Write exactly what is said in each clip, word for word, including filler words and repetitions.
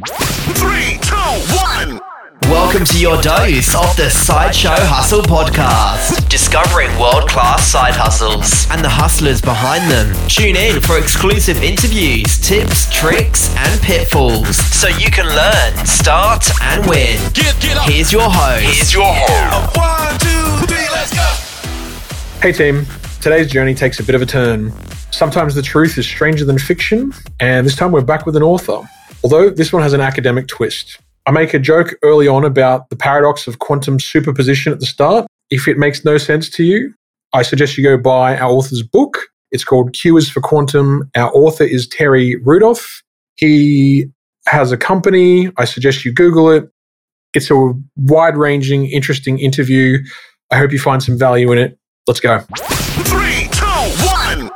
Three, two, one. Welcome to your dose of the Sideshow Hustle podcast, discovering world-class side hustles and the hustlers behind them. Tune in for exclusive interviews, tips, tricks, and pitfalls, so you can learn, start, and win. Get, get up. Here's your host. Here's your host. One, two, three, let's go. Hey team, today's journey takes a bit of a turn. Sometimes the truth is stranger than fiction, and this time we're back with an author. Although this one has an academic twist. I make a joke early on about the paradox of quantum superposition at the start. If it makes no sense to you, I suggest you go buy our author's book. It's called Q is for Quantum. Our author is Terry Rudolph. He has a company. I suggest you Google it. It's a wide-ranging, interesting interview. I hope you find some value in it. Let's go. Three, two, one.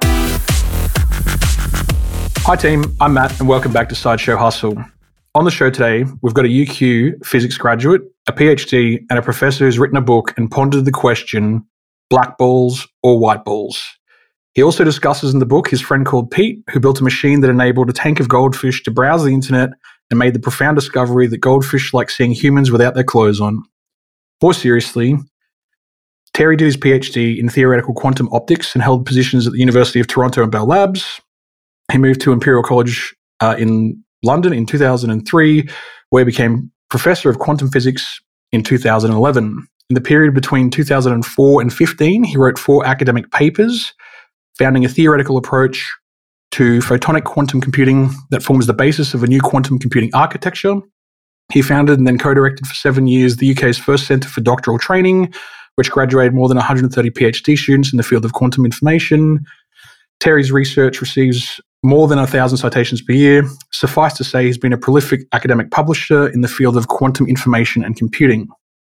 Hi team, I'm Matt and welcome back to Sideshow Hustle. On the show today, we've got a U Q physics graduate, a PhD, and a professor who's written a book and pondered the question, black balls or white balls. He also discusses in the book his friend called Pete, who built a machine that enabled a tank of goldfish to browse the internet and made the profound discovery that goldfish like seeing humans without their clothes on. More seriously, Terry did his PhD in theoretical quantum optics and held positions at the University of Toronto and Bell Labs. He moved to Imperial College uh, in London in two thousand three, where he became Professor of Quantum Physics in two thousand eleven. In the period between two thousand four and fifteen, he wrote four academic papers, founding a theoretical approach to photonic quantum computing that forms the basis of a new quantum computing architecture. He founded and then co-directed for seven years the U K's first Centre for Doctoral Training, which graduated more than one hundred thirty PhD students in the field of quantum information. Terry's research receives more than a thousand citations per year. Suffice to say, he's been a prolific academic publisher in the field of quantum information and computing.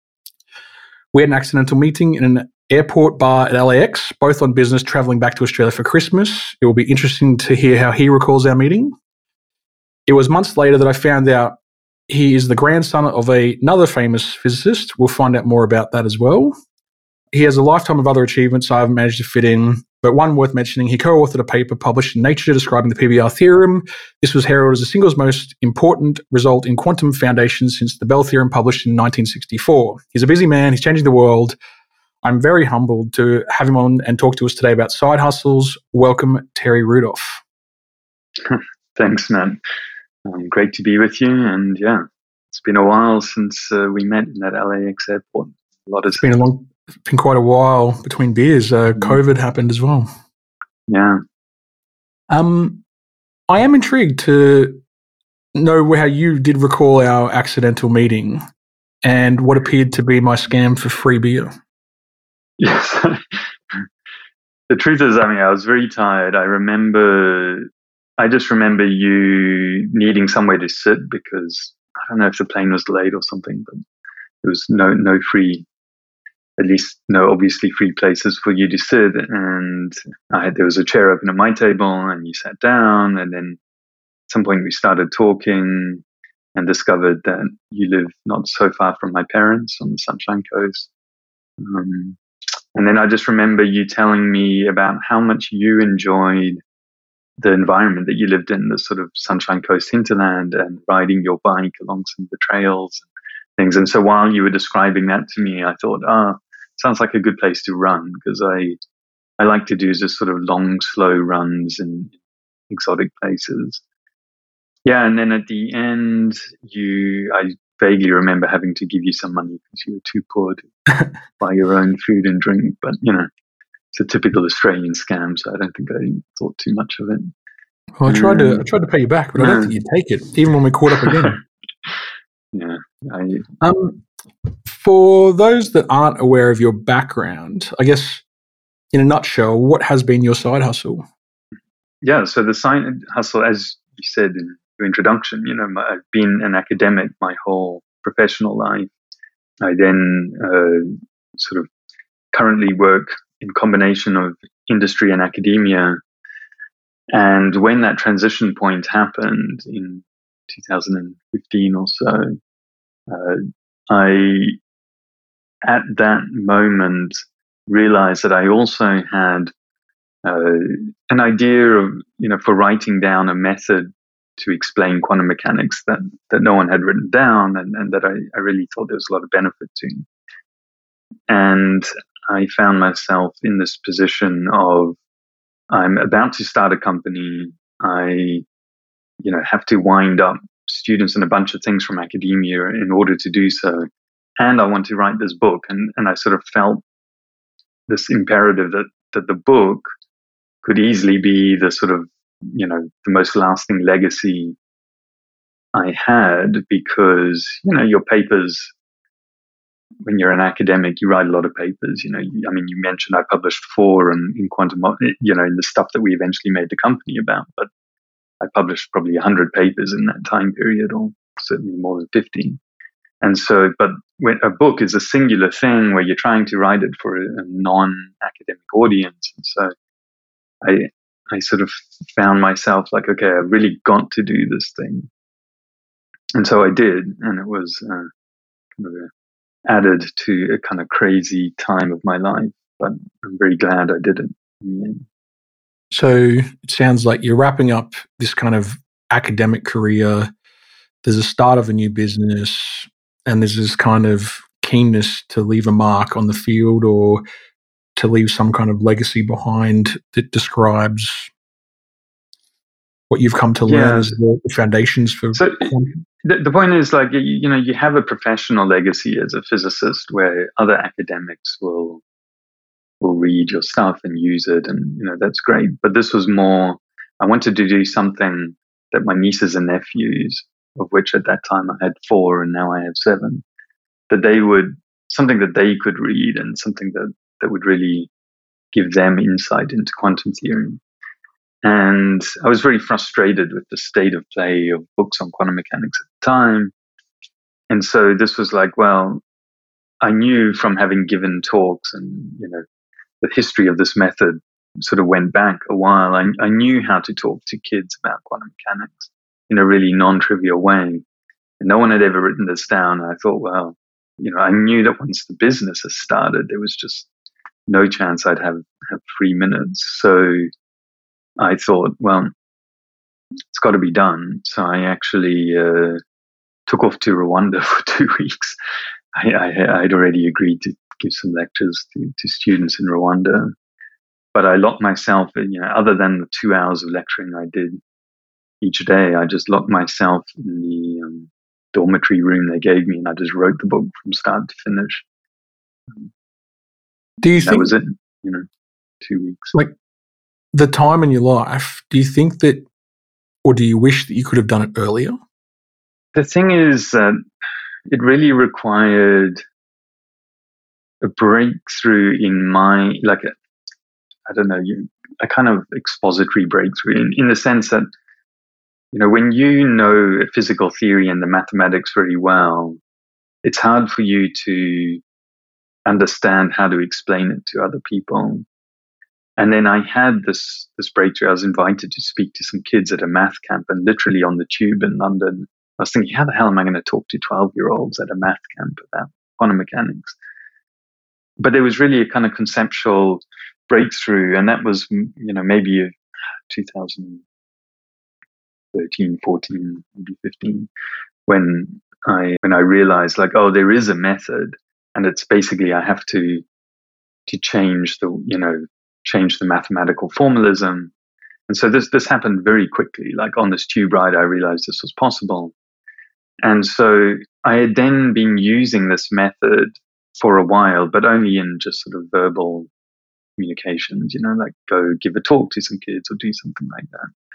We had an accidental meeting in an airport bar at L A X, both on business, traveling back to Australia for Christmas. It will be interesting to hear how he recalls our meeting. It was months later that I found out he is the grandson of a, another famous physicist. We'll find out more about that as well. He has a lifetime of other achievements I haven't managed to fit in, but one worth mentioning, he co-authored a paper published in Nature describing the P B R theorem. This was heralded as the single most important result in quantum foundations since the Bell theorem published in nineteen sixty-four. He's a busy man. He's changing the world. I'm very humbled to have him on and talk to us today about side hustles. Welcome, Terry Rudolph. Thanks, man. Um, great to be with you. And yeah, it's been a while since uh, we met in that L A X airport. A lot of it's been a long It's been quite a while between beers. Uh, COVID happened as well. Yeah. Um, I am intrigued to know how you did recall our accidental meeting and what appeared to be my scam for free beer. Yes. The truth is, I mean, I was very tired. I remember, I just remember you needing somewhere to sit because I don't know if the plane was delayed or something, but there was no no free. At least no obviously free places for you to sit. And I had, there was a chair open at my table and you sat down. And then at some point we started talking and discovered that you live not so far from my parents on the Sunshine Coast. Um, and then I just remember you telling me about how much you enjoyed the environment that you lived in, the sort of Sunshine Coast hinterland and riding your bike along some of the trails and things. And so while you were describing that to me, I thought, ah, oh, sounds like a good place to run because I I like to do just sort of long, slow runs in exotic places. Yeah, and then at the end, you I vaguely remember having to give you some money because you were too poor to buy your own food and drink. But, you know, it's a typical Australian scam, so I don't think I thought too much of it. Well, I tried to I tried to pay you back, but I don't think you'd take it, even when we caught up again. Yeah. I, um. For those that aren't aware of your background, I guess in a nutshell, what has been your side hustle? Yeah, so the side hustle, as you said in your introduction, you know, I've been an academic my whole professional life. I then uh, sort of currently work in combination of industry and academia. And when that transition point happened in two thousand fifteen or so, uh, I, at that moment, realized that I also had uh, an idea of, you know, for writing down a method to explain quantum mechanics that, that no one had written down, and, and that I, I really thought there was a lot of benefit to. And I found myself in this position of, I'm about to start a company. I, you know, have to wind up students and a bunch of things from academia in order to do so. And I want to write this book. And, and I sort of felt this imperative that, that the book could easily be the sort of, you know, the most lasting legacy I had, because, you know, your papers, when you're an academic, you write a lot of papers. You know, I mean, you mentioned I published four in, in quantum, you know, in the stuff that we eventually made the company about, but I published probably a hundred papers in that time period, or certainly more than fifteen. And so, but when a book is a singular thing where you're trying to write it for a, a non-academic audience. And so I, I sort of found myself like, okay, I've really got to do this thing. And so I did, and it was uh, kind of a, added to a kind of crazy time of my life, but I'm very glad I did it in the end. So it sounds like you're wrapping up this kind of academic career. There's a start of a new business, and there's this kind of keenness to leave a mark on the field or to leave some kind of legacy behind that describes what you've come to learn Yeah. as the foundations for. So the, the point is, like, you, you know, you have a professional legacy as a physicist where other academics will will read your stuff and use it, and you know that's great. But this was more, I wanted to do something that my nieces and nephews, of which at that time I had four and now I have seven, that they would, something that they could read and something that, that would really give them insight into quantum theory. And I was very frustrated with the state of play of books on quantum mechanics at the time. And so this was like, well, I knew from having given talks, and, you know, the history of this method sort of went back a while. I, I knew how to talk to kids about quantum mechanics in a really non-trivial way. And no one had ever written this down. And I thought, well, you know, I knew that once the business has started, there was just no chance I'd have, have three minutes. So I thought, well, it's got to be done. So I actually uh, took off to Rwanda for two weeks. I, I, I'd already agreed to give some lectures to, to students in Rwanda, but I locked myself in, you know, other than the two hours of lecturing I did each day, I just locked myself in the um, dormitory room they gave me, and I just wrote the book from start to finish. Do you that think was it? You know, two weeks. Like the time in your life, do you think that, or do you wish that you could have done it earlier? The thing is that it really required a breakthrough in my, like, a, I don't know, you, a kind of expository breakthrough in, in the sense that, you know, when you know physical theory and the mathematics very well, it's hard for you to understand how to explain it to other people. And then I had this this breakthrough. I was invited to speak to some kids at a math camp, and literally on the tube in London, I was thinking, how the hell am I going to talk to twelve-year-olds at a math camp about quantum mechanics? But there was really a kind of conceptual breakthrough, and that was, you know, maybe two thousand thirteen, fourteen, maybe fifteen, when I when I realized, like, oh, there is a method, and it's basically I have to to change the, you know, change the mathematical formalism. And so this this happened very quickly. Like on this tube ride, I realized this was possible. And so I had then been using this method for a while, but only in just sort of verbal communications, you know, like go give a talk to some kids or do something like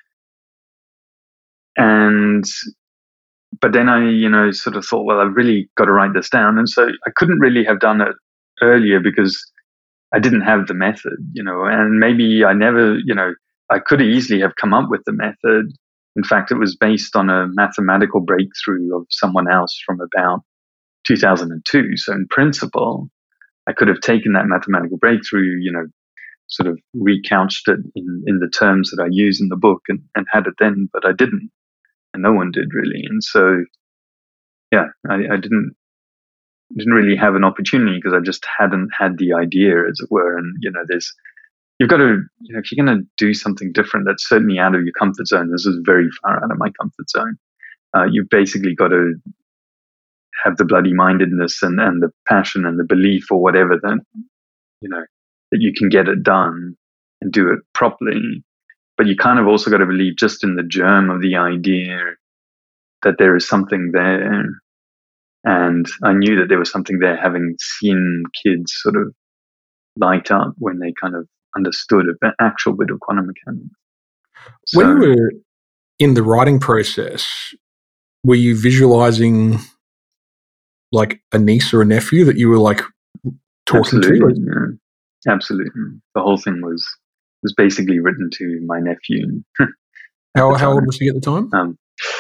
that. And, but then I, you know, sort of thought, well, I've really got to write this down. And so I couldn't really have done it earlier because I didn't have the method, you know, and maybe I never, you know, I could easily have come up with the method. In fact, it was based on a mathematical breakthrough of someone else from about two thousand two. So in principle, I could have taken that mathematical breakthrough, you know, sort of recouched it in, in the terms that I use in the book and, and had it then, but I didn't. And no one did really. And so, yeah, I, I didn't didn't really have an opportunity because I just hadn't had the idea, as it were. And, you know, there's you've got to, you know, if you're going to do something different, that's certainly out of your comfort zone. This is very far out of my comfort zone. Uh, you've basically got to have the bloody mindedness and, and the passion and the belief or whatever that, you know, that you can get it done and do it properly. But you kind of also got to believe just in the germ of the idea that there is something there. And I knew that there was something there, having seen kids sort of light up when they kind of understood an actual bit of quantum mechanics. So, when you were in the writing process, were you visualizing like a niece or a nephew that you were like talking absolutely, to? Yeah. Absolutely. The whole thing was was basically written to my nephew. How how old was he at the time? Um,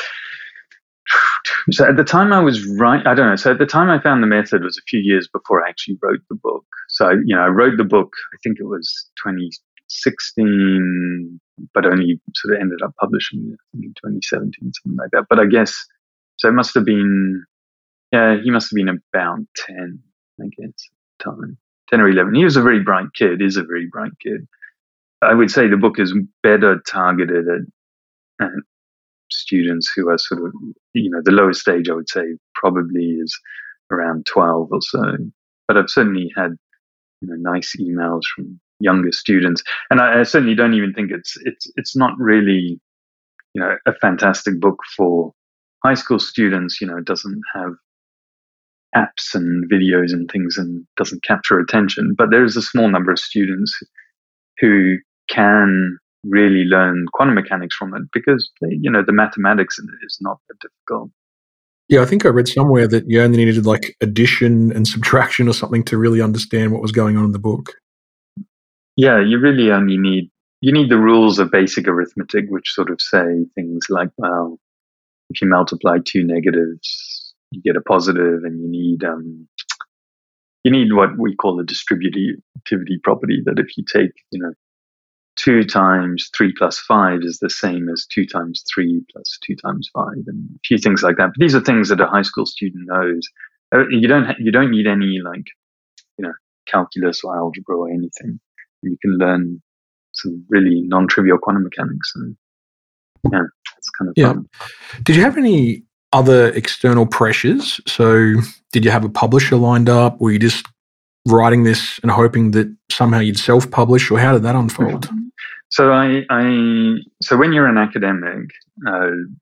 so at the time I was right, I don't know. So at the time I found the method was a few years before I actually wrote the book. So, you know, I wrote the book, I think it was twenty sixteen, but only sort of ended up publishing it in twenty seventeen, something like that. But I guess, so it must have been, yeah, he must have been about ten, I guess, at the time. ten or eleven. He was a very bright kid, is a very bright kid. I would say the book is better targeted at, at students who are sort of, you know, the lowest stage I would say probably is around twelve or so. But I've certainly had, you know, nice emails from younger students, and I, I certainly don't even think it's it's it's not really, you know, a fantastic book for high school students. You know, it doesn't have apps and videos and things and doesn't capture attention. But there is a small number of students who can really learn quantum mechanics from it because, they, you know, the mathematics in it is not that difficult. Yeah, I think I read somewhere that you only needed like addition and subtraction or something to really understand what was going on in the book. Yeah, you really only need, you need the rules of basic arithmetic, which sort of say things like, well, if you multiply two negatives, you get a positive, and you need, um, you need what we call the distributivity property, that if you take, you know, two times three plus five is the same as two times three plus two times five, and a few things like that. But these are things that a high school student knows. You don't ha- you don't need any, like, you know, calculus or algebra or anything. You can learn some really non-trivial quantum mechanics, and yeah, it's kind of yeah. fun. Did you have any other external pressures? So, did you have a publisher lined up? Were you just writing this and hoping that somehow you'd self-publish, or how did that unfold? So I, I, so when you're an academic, uh,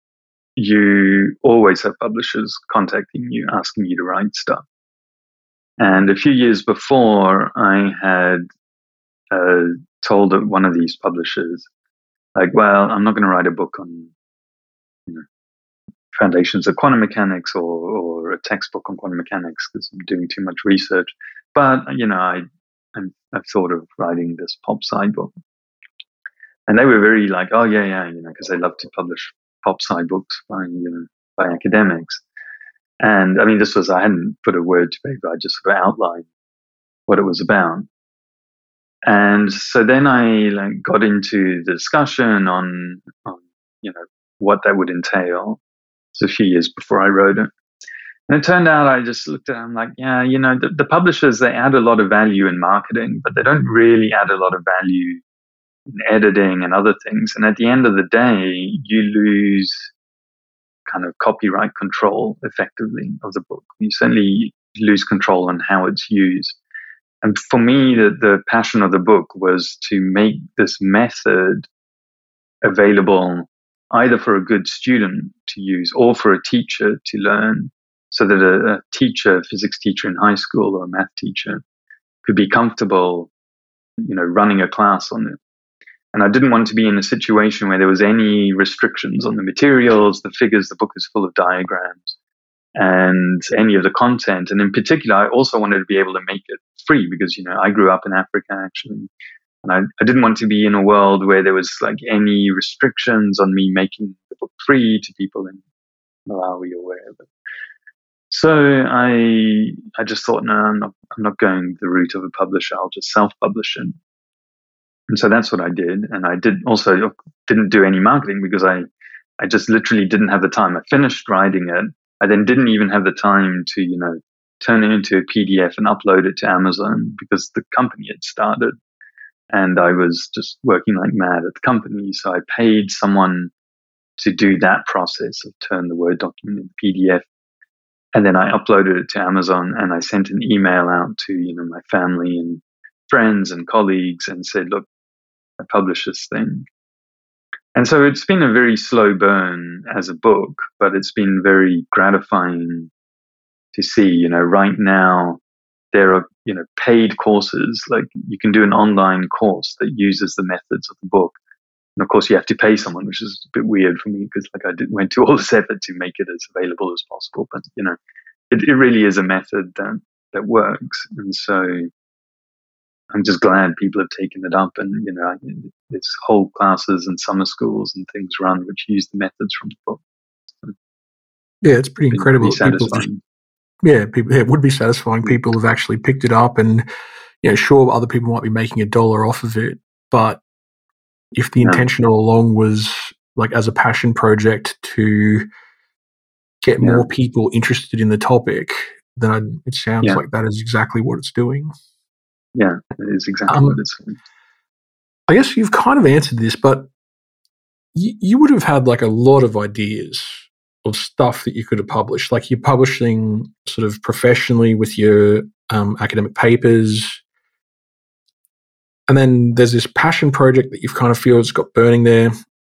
you always have publishers contacting you, asking you to write stuff. And a few years before, I had uh, told one of these publishers, like, well, I'm not going to write a book on, you know, foundations of quantum mechanics or, or a textbook on quantum mechanics because I'm doing too much research. But, you know, I, I'm, I've thought of writing this pop sci book. And they were very like, oh, yeah, yeah, you know, because they love to publish pop sci books by, you know, by academics. And I mean, this was, I hadn't put a word to paper, I just sort of outlined what it was about. And so then I like got into the discussion on, on, you know, what that would entail. It was a few years before I wrote it. And it turned out I just looked at it, I'm like, yeah, you know, the, the publishers, they add a lot of value in marketing, but they don't really add a lot of value in editing and other things. And at the end of the day, you lose kind of copyright control effectively of the book. You certainly lose control on how it's used. And for me, the, the passion of the book was to make this method available either for a good student to use or for a teacher to learn, so that a, a teacher, a physics teacher in high school or a math teacher could be comfortable, you know, running a class on it. And I didn't want to be in a situation where there was any restrictions on the materials, the figures. The book is full of diagrams, and any of the content. And in particular, I also wanted to be able to make it free because, you know, I grew up in Africa actually. And I, I didn't want to be in a world where there was like any restrictions on me making the book free to people in Malawi or wherever. So I I just thought, no, I'm not I'm not going the route of a publisher. I'll just self-publish it. And so that's what I did. And I did also didn't do any marketing because I, I just literally didn't have the time. I finished writing it. I then didn't even have the time to, you know, turn it into a P D F and upload it to Amazon because the company had started. and I was just working like mad at the company. So I paid someone to do that process of turn the Word document into P D F. And then I uploaded it to Amazon, and I sent an email out to, you know, my family and friends and colleagues and said, look, I published this thing. And so it's been a very slow burn as a book, but it's been very gratifying to see, you know, right now there are, you know, paid courses. Like you can do an online course that uses the methods of the book. And of course you have to pay someone, which is a bit weird for me because like I did, went to all this effort to make it as available as possible. But, you know, it, it really is a method that, that works. And so I'm just glad people have taken it up, and, you know, there's whole classes and summer schools and things run which use the methods from the book. So yeah, it's pretty incredible. Pretty satisfying. Yeah, people, yeah, it would be satisfying. People have actually picked it up, and, you know, sure, other people might be making a dollar off of it, but if the Yeah. intention all along was like as a passion project to get Yeah. more people interested in the topic, then I, it sounds Yeah. like that is exactly what it's doing. Yeah, it is exactly Um, what it's doing. I guess you've kind of answered this, but you, you would have had like a lot of ideas of stuff that you could have published. Like you're publishing sort of professionally with your um, academic papers. And then there's this passion project that you've kind of feel has got burning there.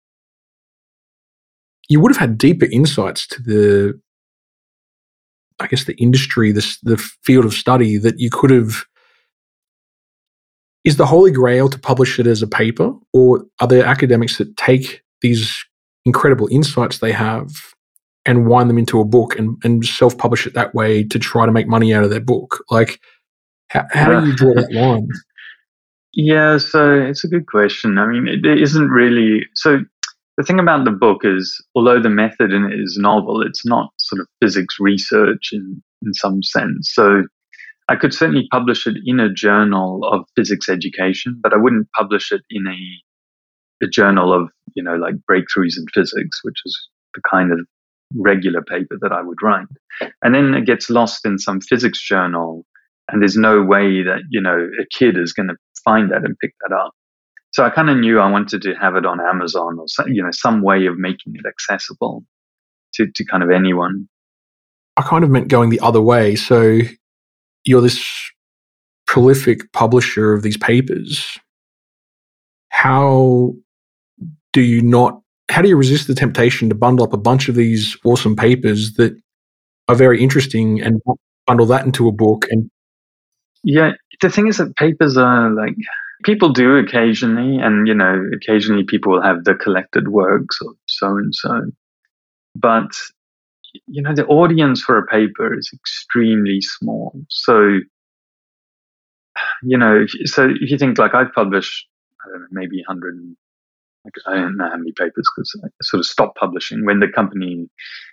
You would have had deeper insights to the, I guess, the industry, the, the field of study that you could have. Is the holy grail to publish it as a paper, or are there academics that take these incredible insights they have and wind them into a book and, and self-publish it that way to try to make money out of their book? Like, how, how do you draw that line? Yeah, so it's a good question. I mean, it, it isn't really. So the thing about the book is, although the method in it is novel, it's not sort of physics research in, in some sense. So I could certainly publish it in a journal of physics education, but I wouldn't publish it in a, a journal of, you know, like breakthroughs in physics, which is the kind of regular paper that I would write. And then it gets lost in some physics journal, and there's no way that, you know, a kid is going to find that and pick that up. So I kind of knew I wanted to have it on Amazon, or some, you know, some way of making it accessible to, to kind of anyone. I kind of meant going the other way. So you're this prolific publisher of these papers. How do you not, how do you resist the temptation to bundle up a bunch of these awesome papers that are very interesting and bundle that into a book? And yeah, the thing is that papers are like, people do occasionally, and, you know, occasionally people will have the collected works of so-and-so. But, you know, the audience for a paper is extremely small. So, you know, if, so if you think like I've published, I don't know, maybe one hundred, like, I don't know how many papers because I sort of stopped publishing when the company,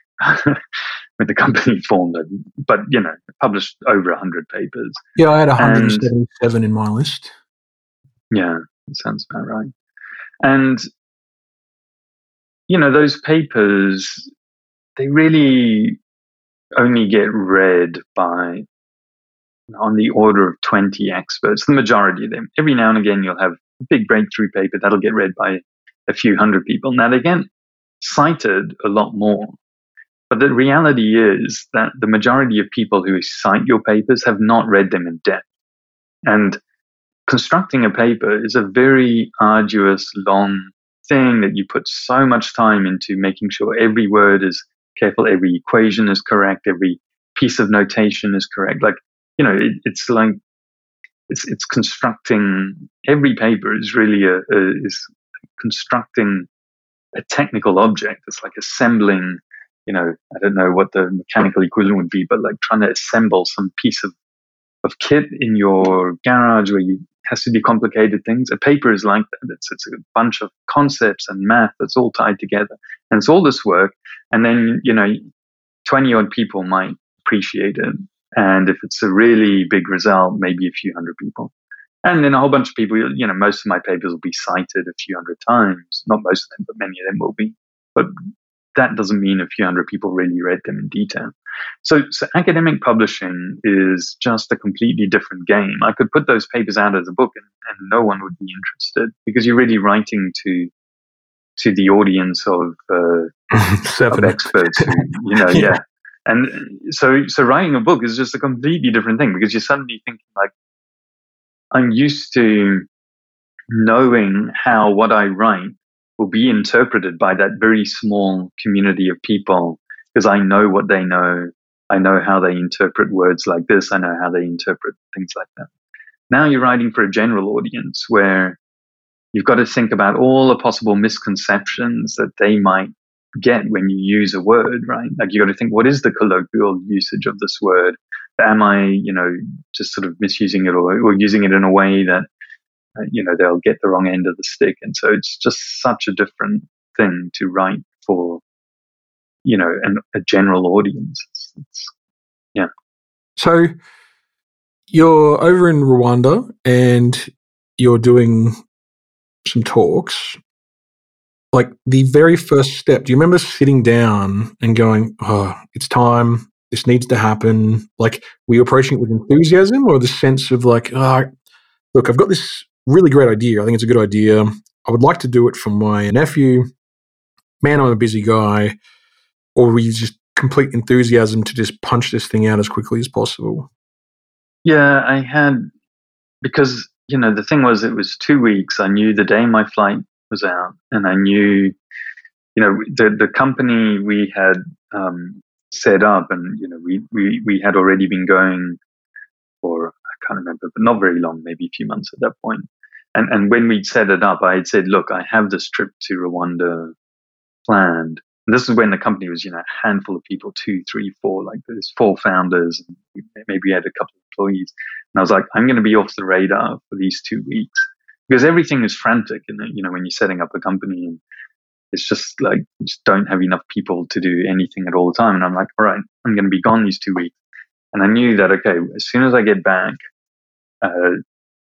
when the company formed, but, you know, published over one hundred papers. yeah, I had one hundred seventy-seven and, in my list. Yeah, that sounds about right. And, you know, those papers, they really only get read by on the order of twenty experts, the majority of them. Every now and again, you'll have a big breakthrough paper that'll get read by a few hundred people. Now, they get cited a lot more. But the reality is that the majority of people who cite your papers have not read them in depth. And constructing a paper is a very arduous, long thing that you put so much time into, making sure every word is careful, every equation is correct, every piece of notation is correct. Like, you know, it, it's like, it's it's constructing, every paper is really a, a is constructing a technical object. It's like assembling, you know, I don't know what the mechanical equivalent would be, but like trying to assemble some piece of, of kit in your garage where you has to do complicated things. A paper is like that. It's, it's a bunch of concepts and math that's all tied together. And it's all this work. And then, you know, twenty odd people might appreciate it. And if it's a really big result, maybe a few hundred people. And then a whole bunch of people, you know, most of my papers will be cited a few hundred times. Not most of them, but many of them will be. But that doesn't mean a few hundred people really read them in detail. So, so academic publishing is just a completely different game. I could put those papers out as a book and, and no one would be interested because you're really writing to to the audience of, uh, of experts. Who, you know, yeah. yeah. And so, so writing a book is just a completely different thing because you're suddenly thinking like, I'm used to knowing how what I write will be interpreted by that very small community of people because I know what they know. I know how they interpret words like this. I know how they interpret things like that. Now you're writing for a general audience where you've got to think about all the possible misconceptions that they might get when you use a word, right? Like you got to think, what is the colloquial usage of this word? Am I, you know, just sort of misusing it or, or using it in a way that, uh, you know, they'll get the wrong end of the stick? And so it's just such a different thing to write for, you know, an, a general audience. It's, it's, yeah. So you're over in Rwanda and you're doing some talks. Like the very first step, do you remember sitting down and going, oh, it's time, this needs to happen? Like, were you approaching it with enthusiasm or the sense of like, oh, look, I've got this really great idea. I think it's a good idea. I would like to do it for my nephew. Man, I'm a busy guy. Or were you just complete enthusiasm to just punch this thing out as quickly as possible? Yeah, I had, because, you know, the thing was, it was two weeks. I knew the day my flight was out, and I knew, you know, the the company we had um, set up, and you know, we we we had already been going for, I can't remember, but not very long, maybe a few months at that point. And and when we'd set it up, I had said, look, I have this trip to Rwanda planned. And this is when the company was, you know, a handful of people, two, three, four, like there's four founders, and maybe we had a couple of employees. And I was like, I'm going to be off the radar for these two weeks. Because everything is frantic, and you know, when you're setting up a company, and it's just like you just don't have enough people to do anything at all the time. And I'm like, all right, I'm going to be gone these two weeks. And I knew that, okay, as soon as I get back, uh,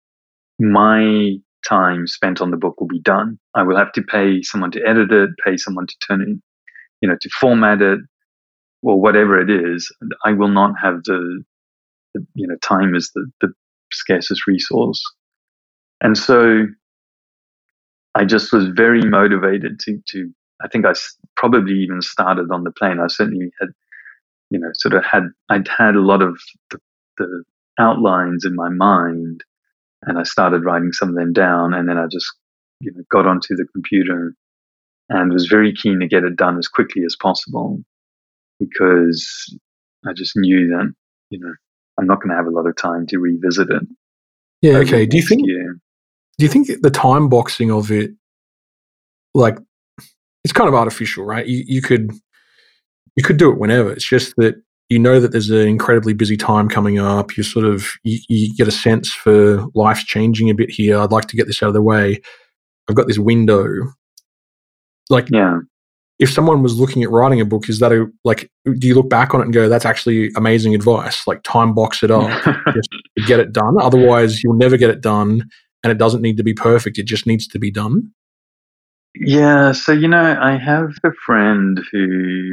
my time spent on the book will be done. I will have to pay someone to edit it, pay someone to turn it, you know, to format it, or whatever it is. I will not have the, the you know, time is the, the scarcest resource. And so I just was very motivated to, to, I think I probably even started on the plane. I certainly had, you know, sort of had, I'd had a lot of the, the outlines in my mind, and I started writing some of them down. And then I just, you know, got onto the computer and was very keen to get it done as quickly as possible, because I just knew that, you know, I'm not going to have a lot of time to revisit it. Yeah. Okay. Do you think, year. do you think the time boxing of it, like, it's kind of artificial, right? You, you could, you could do it whenever. It's just that you know that there's an incredibly busy time coming up. You sort of, you, you get a sense for life's changing a bit here. I'd like to get this out of the way. I've got this window. Like, yeah. If someone was looking at writing a book, is that a, like, do you look back on it and go, that's actually amazing advice? Like, time box it up, just get it done. Otherwise, you'll never get it done, and it doesn't need to be perfect. It just needs to be done. Yeah. So, you know, I have a friend who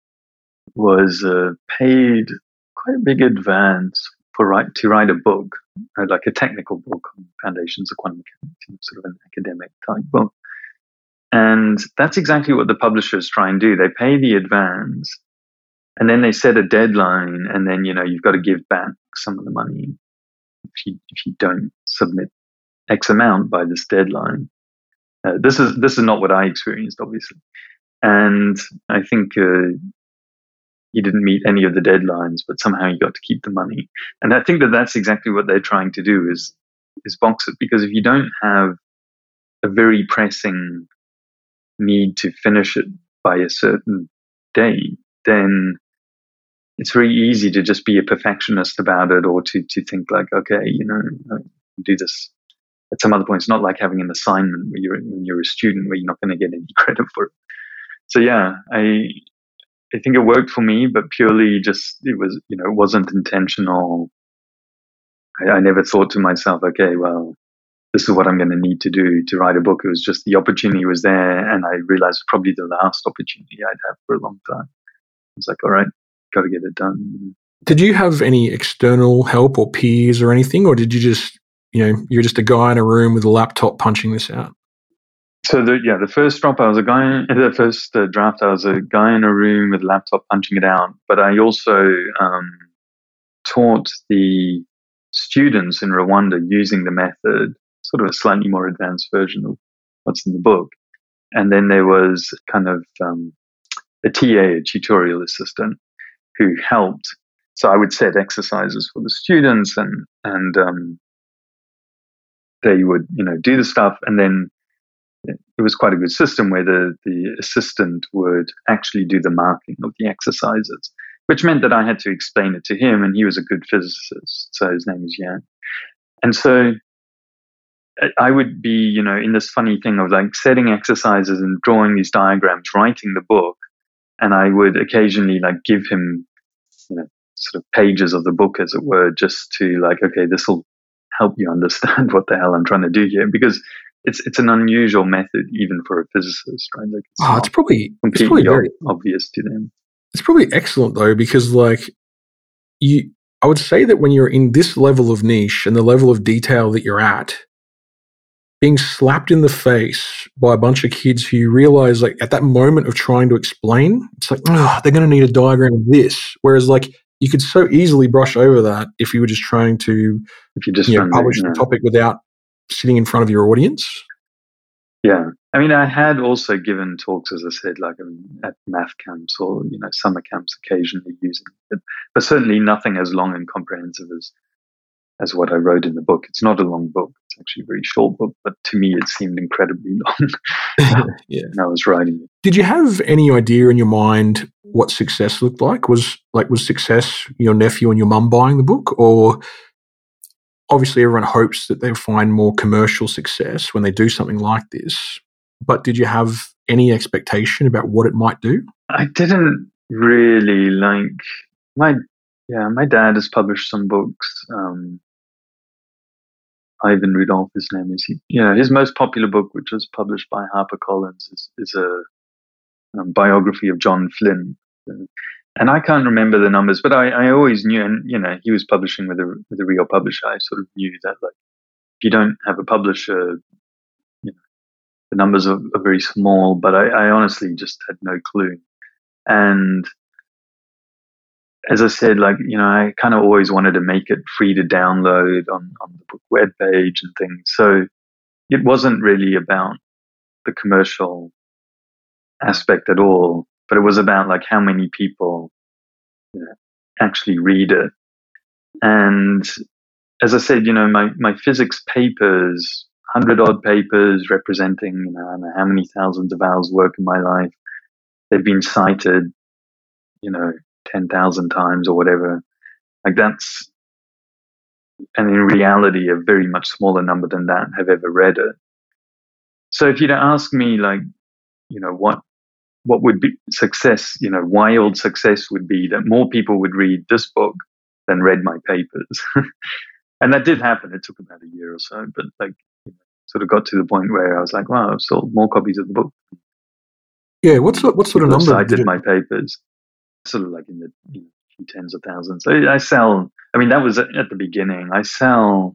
was uh, paid quite a big advance for write to write a book, uh, like a technical book on foundations of quantum mechanics, sort of an academic type book. And that's exactly what the publishers try and do. They pay the advance, and then they set a deadline, and then, you know, you've got to give back some of the money if you if you don't submit X amount by this deadline. Uh, this is this is not what I experienced, obviously, and I think uh, he didn't meet any of the deadlines, but somehow he got to keep the money. And I think that that's exactly what they're trying to do is is box it, because if you don't have a very pressing need to finish it by a certain date, then it's very easy to just be a perfectionist about it, or to to think like, okay, you know, I'll do this at some other point. It's not like having an assignment where you're when you're a student where you're not going to get any credit for it. So yeah, I I think it worked for me, but purely just it was, you know, it wasn't intentional. I, I never thought to myself, okay, well, this is what I'm going to need to do to write a book. It was just the opportunity was there, and I realized it's probably the last opportunity I'd have for a long time. I was like, all right, got to get it done. Did you have any external help or peers or anything, or did you just, you know, you're just a guy in a room with a laptop punching this out? So the, yeah, the first drop, I was a guy. The first uh, draft, I was a guy in a room with a laptop punching it out. But I also um, taught the students in Rwanda using the method, sort of a slightly more advanced version of what's in the book. And then there was kind of um, a T A, a tutorial assistant, who helped. So I would set exercises for the students, and and um, they would, you know, do the stuff, and then it was quite a good system where the, the assistant would actually do the marking of the exercises, which meant that I had to explain it to him, and he was a good physicist. So his name was Jan. And so I would be, you know, in this funny thing of like setting exercises and drawing these diagrams, writing the book. And I would occasionally like give him, you know, sort of pages of the book, as it were, just to like, okay, this will help you understand what the hell I'm trying to do here. Because It's it's an unusual method even for a physicist, right? Like it's, oh, it's probably completely it's probably very obvious to them. It's probably excellent though, because like you, I would say that when you're in this level of niche and the level of detail that you're at, being slapped in the face by a bunch of kids who you realize, like at that moment of trying to explain, it's like, oh, they're going to need a diagram of this. Whereas like you could so easily brush over that if you were just trying to, if you just you know, publish the topic without sitting in front of your audience. Yeah. I mean, I had also given talks, as I said, like um, at math camps or, you know, summer camps occasionally using it, but certainly nothing as long and comprehensive as, as what I wrote in the book. It's not a long book. It's actually a very short book, but to me it seemed incredibly long yeah. when I was writing it. Did you have any idea in your mind what success looked like? Was like, was success your nephew and your mum buying the book, or obviously everyone hopes that they'll find more commercial success when they do something like this, but did you have any expectation about what it might do? I didn't really like my, yeah, my dad has published some books. Um, Ivan Rudolph, his name is, he, you know, his most popular book, which was published by HarperCollins, is, is a um, biography of John Flynn. Uh, And I can't remember the numbers, but I, I always knew, and you know, he was publishing with a with a real publisher. I sort of knew that, like, if you don't have a publisher, you know, the numbers are, are very small. But I, I honestly just had no clue. And as I said, like, you know, I kind of always wanted to make it free to download on on the book webpage and things. So it wasn't really about the commercial aspect at all. But it was about like how many people, you know, actually read it. And as I said, you know, my, my physics papers, hundred odd papers representing, you know, I don't know how many thousands of hours work in my life, they've been cited, you know, ten thousand times or whatever. Like that's, and in reality, a very much smaller number than that have ever read it. So if you'd ask me, like, you know, what, what would be success, you know, wild success would be that more people would read this book than read my papers. And that did happen. It took about a year or so, but like, you know, sort of got to the point where I was like, wow, I've sold more copies of the book. Yeah. What sort, what sort of number? I did my papers, sort of like in the, you know, few tens of thousands. I, I sell, I mean, that was at, at the beginning. I sell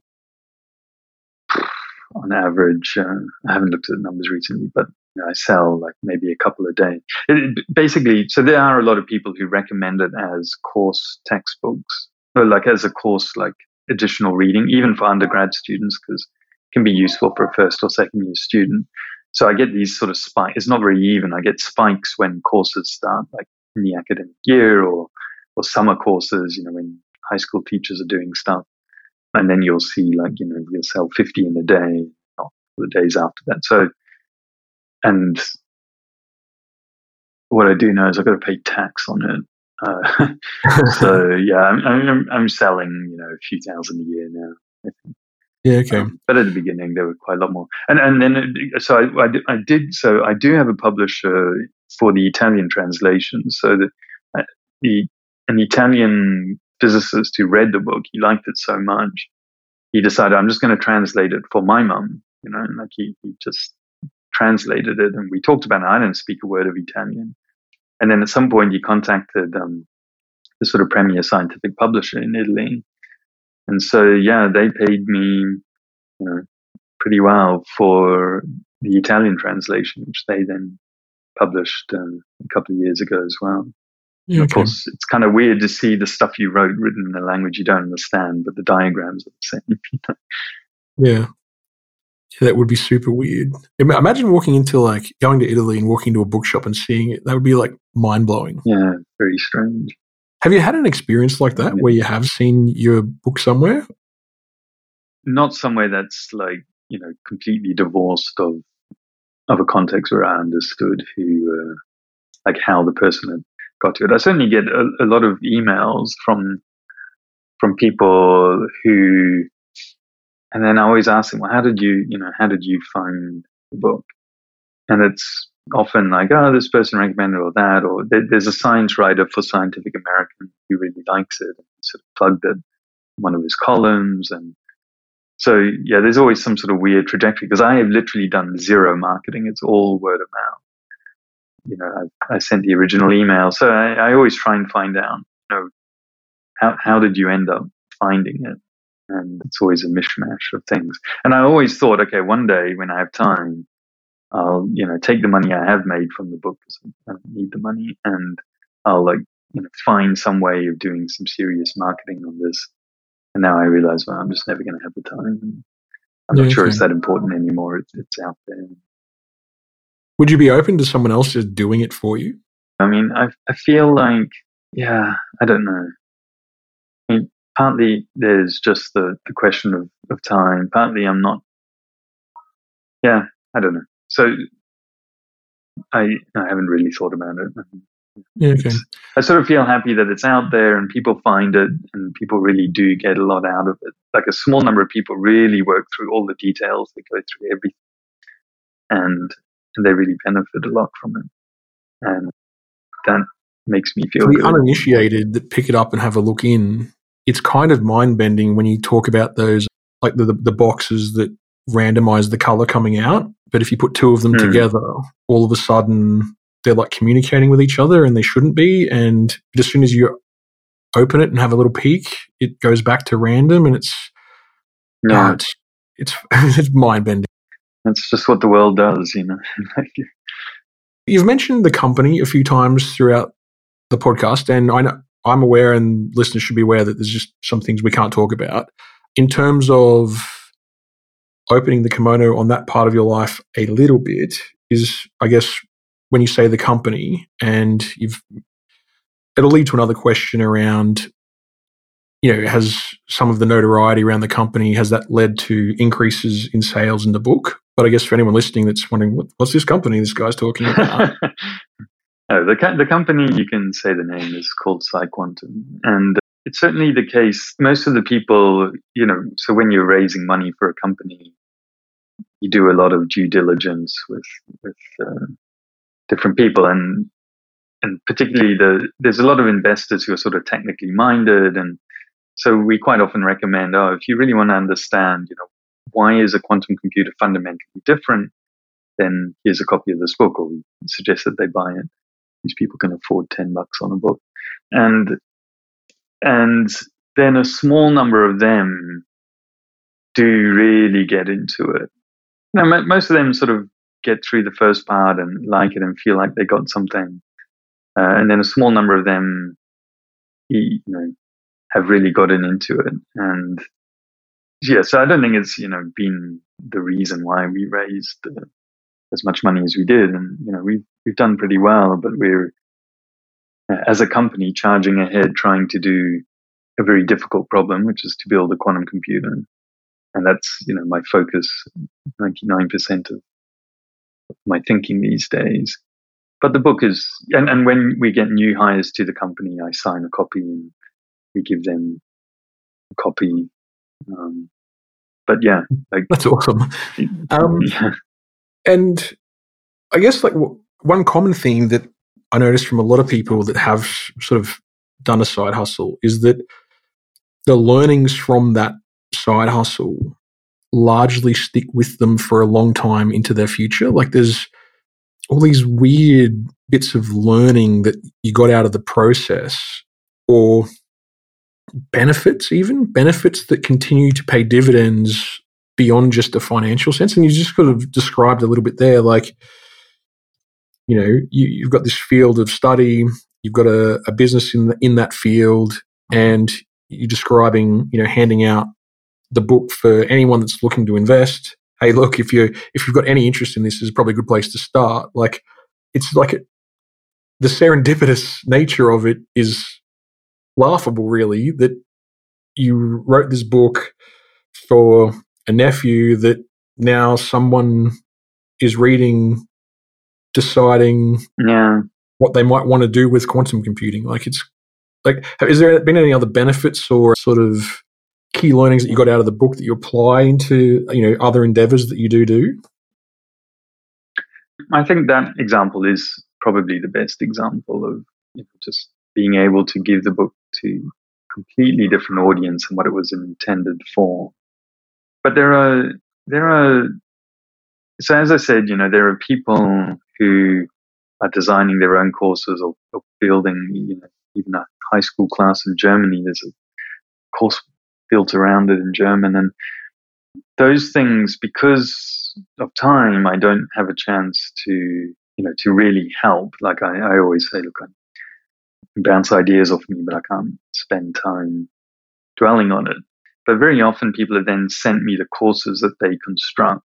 on average, uh, I haven't looked at the numbers recently, but you know, I sell like maybe a couple a day. It, it, basically, so there are a lot of people who recommend it as course textbooks, or like as a course, like additional reading, even for undergrad students, because it can be useful for a first or second year student. So I get these sort of spikes. It's not very even. I get spikes when courses start, like in the academic year, or or summer courses, you know, when high school teachers are doing stuff. And then you'll see, like, you know, you'll sell fifty in a day, not the days after that. So, and what I do know is I've got to pay tax on it. Uh, so yeah, I'm, I'm I'm selling, you know, a few thousand a year now, I think. Yeah, okay. Um, but at the beginning, there were quite a lot more. And and then, it, so I, I, I did, so I do have a publisher for the Italian translation. So that uh, the an Italian physicist who read the book, he liked it so much, he decided, I'm just going to translate it for my mum, you know, and like he, he just translated it, and we talked about it. I didn't speak a word of Italian. And then at some point he contacted um, the sort of premier scientific publisher in Italy. And so, yeah, they paid me, you know, pretty well for the Italian translation, which they then published um, a couple of years ago as well. Yeah, Of okay. course, it's kind of weird to see the stuff you wrote written in a language you don't understand, but the diagrams are the same. Yeah. Yeah, that would be super weird. Ima- Imagine walking into like going to Italy and walking into a bookshop and seeing it. That would be like mind blowing. Yeah, very strange. Have you had an experience like that Yeah. where you have seen your book somewhere? Not somewhere that's like, you know, completely divorced of of a context where I understood who, uh, like how the person had got to it. I certainly get a, a lot of emails from from people who, and then I always ask them, well, how did you, you know, how did you find the book? And it's often like, oh, this person recommended or that, or there, there's a science writer for Scientific American who really likes it and sort of plugged it in one of his columns. And so, yeah, there's always some sort of weird trajectory because I have literally done zero marketing. It's all word of mouth. You know, I, I sent the original email. So I, I always try and find out, you know, how, how did you end up finding it? And it's always a mishmash of things. And I always thought, okay, one day when I have time, I'll, you know, take the money I have made from the book because I don't need the money, and I'll like, you know, find some way of doing some serious marketing on this. And now I realize, well, I'm just never going to have the time. I'm Yeah, not sure okay. it's that important anymore. It's, it's out there. Would you be open to someone else just doing it for you? I mean, I I feel like, yeah, I don't know. I mean, partly there's just the, the question of, of time. Partly I'm not, yeah, I don't know. So I I haven't really thought about it. Yeah, okay. I sort of feel happy that it's out there and people find it and people really do get a lot out of it. Like a small number of people really work through all the details. They go through everything and, and they really benefit a lot from it. And that makes me feel For the good. uninitiated that pick it up and have a look in, it's kind of mind bending when you talk about those, like the, the, the boxes that randomize the color coming out. But if you put two of them Hmm. together, all of a sudden they're like communicating with each other and they shouldn't be. And as soon as you open it and have a little peek, it goes back to random, and it's Yeah, oh, it's it's, it's mind bending. that's just what the world does, you know. Like, You've mentioned the company a few times throughout the podcast, and I know I'm aware, and listeners should be aware that there's just some things we can't talk about. In terms of opening the kimono on that part of your life a little bit, is, I guess, when you say the company, and you've, it'll lead to another question around, you know, has some of the notoriety around the company, has that led to increases in sales in the book? But I guess for anyone listening that's wondering, what, what's this company this guy's talking about? no, the co- the company, you can say the name, is called PsiQuantum, and it's certainly the case. Most of the people, you know, so when you're raising money for a company, you do a lot of due diligence with with uh, different people, and and particularly the there's a lot of investors who are sort of technically minded, and so we quite often recommend, oh, if you really want to understand, you know, why is a quantum computer fundamentally different, then here's a copy of this book, or we suggest that they buy it. These people can afford ten bucks on a book. And, and then a small number of them do really get into it. Now, m- most of them sort of get through the first part and like it and feel like they got something. Uh, and then a small number of them, you know, have really gotten into it. And yeah, so I don't think it's, you know, been the reason why we raised uh, as much money as we did. And, you know, we've, we've done pretty well, but we're, uh, as a company, charging ahead, trying to do a very difficult problem, which is to build a quantum computer. And that's, you know, my focus, ninety-nine percent of my thinking these days. But the book is, and, and when we get new hires to the company, I sign a copy and we give them a copy. Um, but yeah, like, That's awesome. Um, yeah. and I guess like w- one common theme that I noticed from a lot of people that have sort of done a side hustle is that the learnings from that side hustle largely stick with them for a long time into their future? Like there's all these weird bits of learning that you got out of the process, or benefits even, benefits that continue to pay dividends beyond just a financial sense. And you just sort of described a little bit there, like, you know, you, you've got this field of study, you've got a, a business in the, in that field, and you're describing, you know, handing out the book for anyone that's looking to invest. Hey, look, if you if you've got any interest in this, this is probably a good place to start. Like, it's like a, the serendipitous nature of it is laughable, really. That you wrote this book for a nephew that now someone is reading, deciding Yeah. what they might want to do with quantum computing. Like, it's like, is there been any other benefits or sort of key learnings that you got out of the book that you apply into, you know, other endeavors that you do do? I think that example is probably the best example of, you know, just being able to give the book to a completely different audience than what it was intended for. But there are there are so as I said, you know, there are people who are designing their own courses or, or building, you know, even a high school class in Germany. There's a course built around it in German, and those things, because of time, I don't have a chance to, you know, to really help. Like I, I always say, look, I can bounce ideas off me, but I can't spend time dwelling on it. But very often people have then sent me the courses that they construct.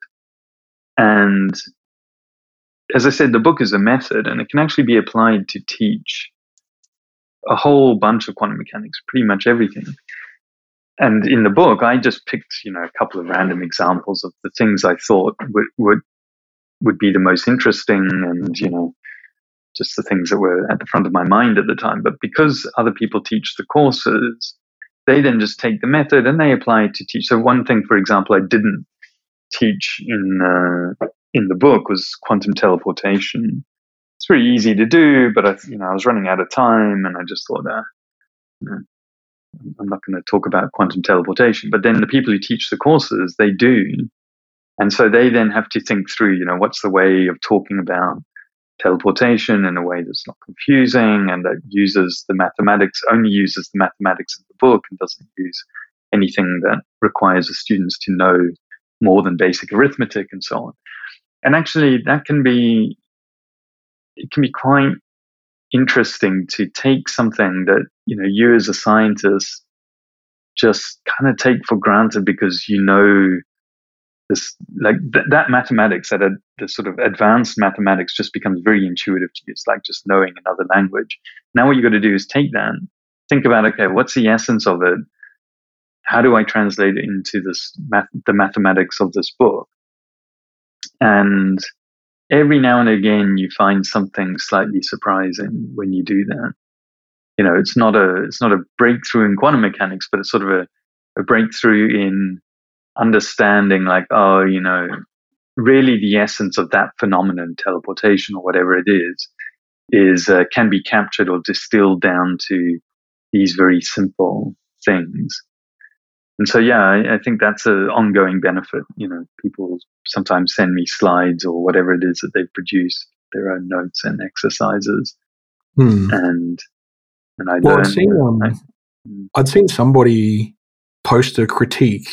And as I said, the book is a method, and it can actually be applied to teach a whole bunch of quantum mechanics, pretty much everything. And in the book, I just picked, you know, a couple of random examples of the things I thought would would, would be the most interesting, and, you know, just the things that were at the front of my mind at the time. But because other people teach the courses, they then just take the method and they apply it to teach. So one thing, for example, I didn't teach in uh, in the book was quantum teleportation. It's very easy to do, but I, you know, I was running out of time, and I just thought, ah, you know, I'm not going to talk about quantum teleportation. But then the people who teach the courses, they do. And so they then have to think through, you know, what's the way of talking about teleportation in a way that's not confusing and that uses the mathematics, only uses the mathematics of the book and doesn't use anything that requires the students to know more than basic arithmetic and so on. And actually that can be, it can be quite interesting to take something that, you know, you as a scientist just kind of take for granted because you know this, like th- that mathematics, that ad- the sort of advanced mathematics just becomes very intuitive to you. It's like just knowing another language. Now what you got to do is take that, think about, okay, what's the essence of it? How do I translate it into this math- the mathematics of this book? And every now and again, you find something slightly surprising when you do that. You know, it's not a it's not a breakthrough in quantum mechanics, but it's sort of a, a breakthrough in understanding, like, oh, you know, really the essence of that phenomenon, teleportation or whatever it is, is uh, can be captured or distilled down to these very simple things. And so, yeah, I, I think that's an ongoing benefit. You know, people sometimes send me slides or whatever it is that they've produced, their own notes and exercises, Hmm. and and I Well, learn. I'd seen, um, I, I'd seen somebody post a critique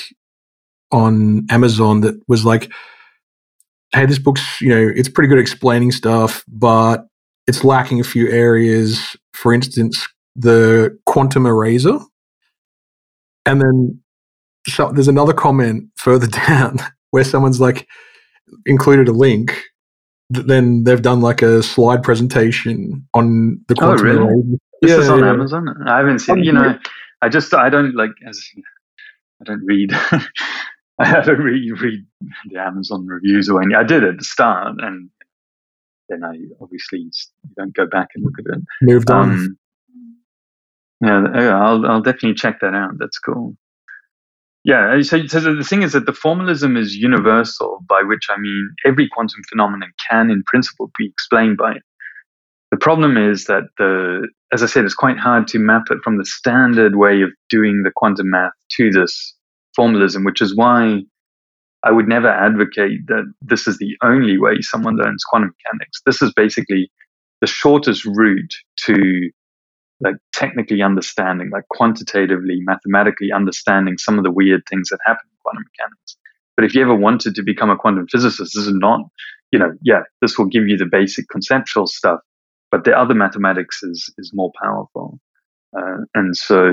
on Amazon that was like, hey, this book's, you know, it's pretty good explaining stuff, but it's lacking a few areas. For instance, the quantum eraser. And then so there's another comment further down where someone's like included a link that then they've done like a slide presentation on the quantum oh, really? eraser. This Yeah, is on yeah. Amazon. I haven't seen. Um, You know, I just I don't like as I don't read. I don't really read the Amazon reviews or any. I did at the start, and then I obviously you don't go back and look at it. Moved on. Um, yeah, yeah, I'll I'll definitely check that out. That's cool. Yeah, so, so the thing is that the formalism is universal, by which I mean every quantum phenomenon can, in principle, be explained by it. The problem is that the, as I said, it's quite hard to map it from the standard way of doing the quantum math to this formalism, which is why I would never advocate that this is the only way someone learns quantum mechanics. This is basically the shortest route to like technically understanding, like quantitatively, mathematically understanding some of the weird things that happen in quantum mechanics. But if you ever wanted to become a quantum physicist, this is not, you know, yeah, this will give you the basic conceptual stuff, but the other mathematics is is more powerful. Uh, and so,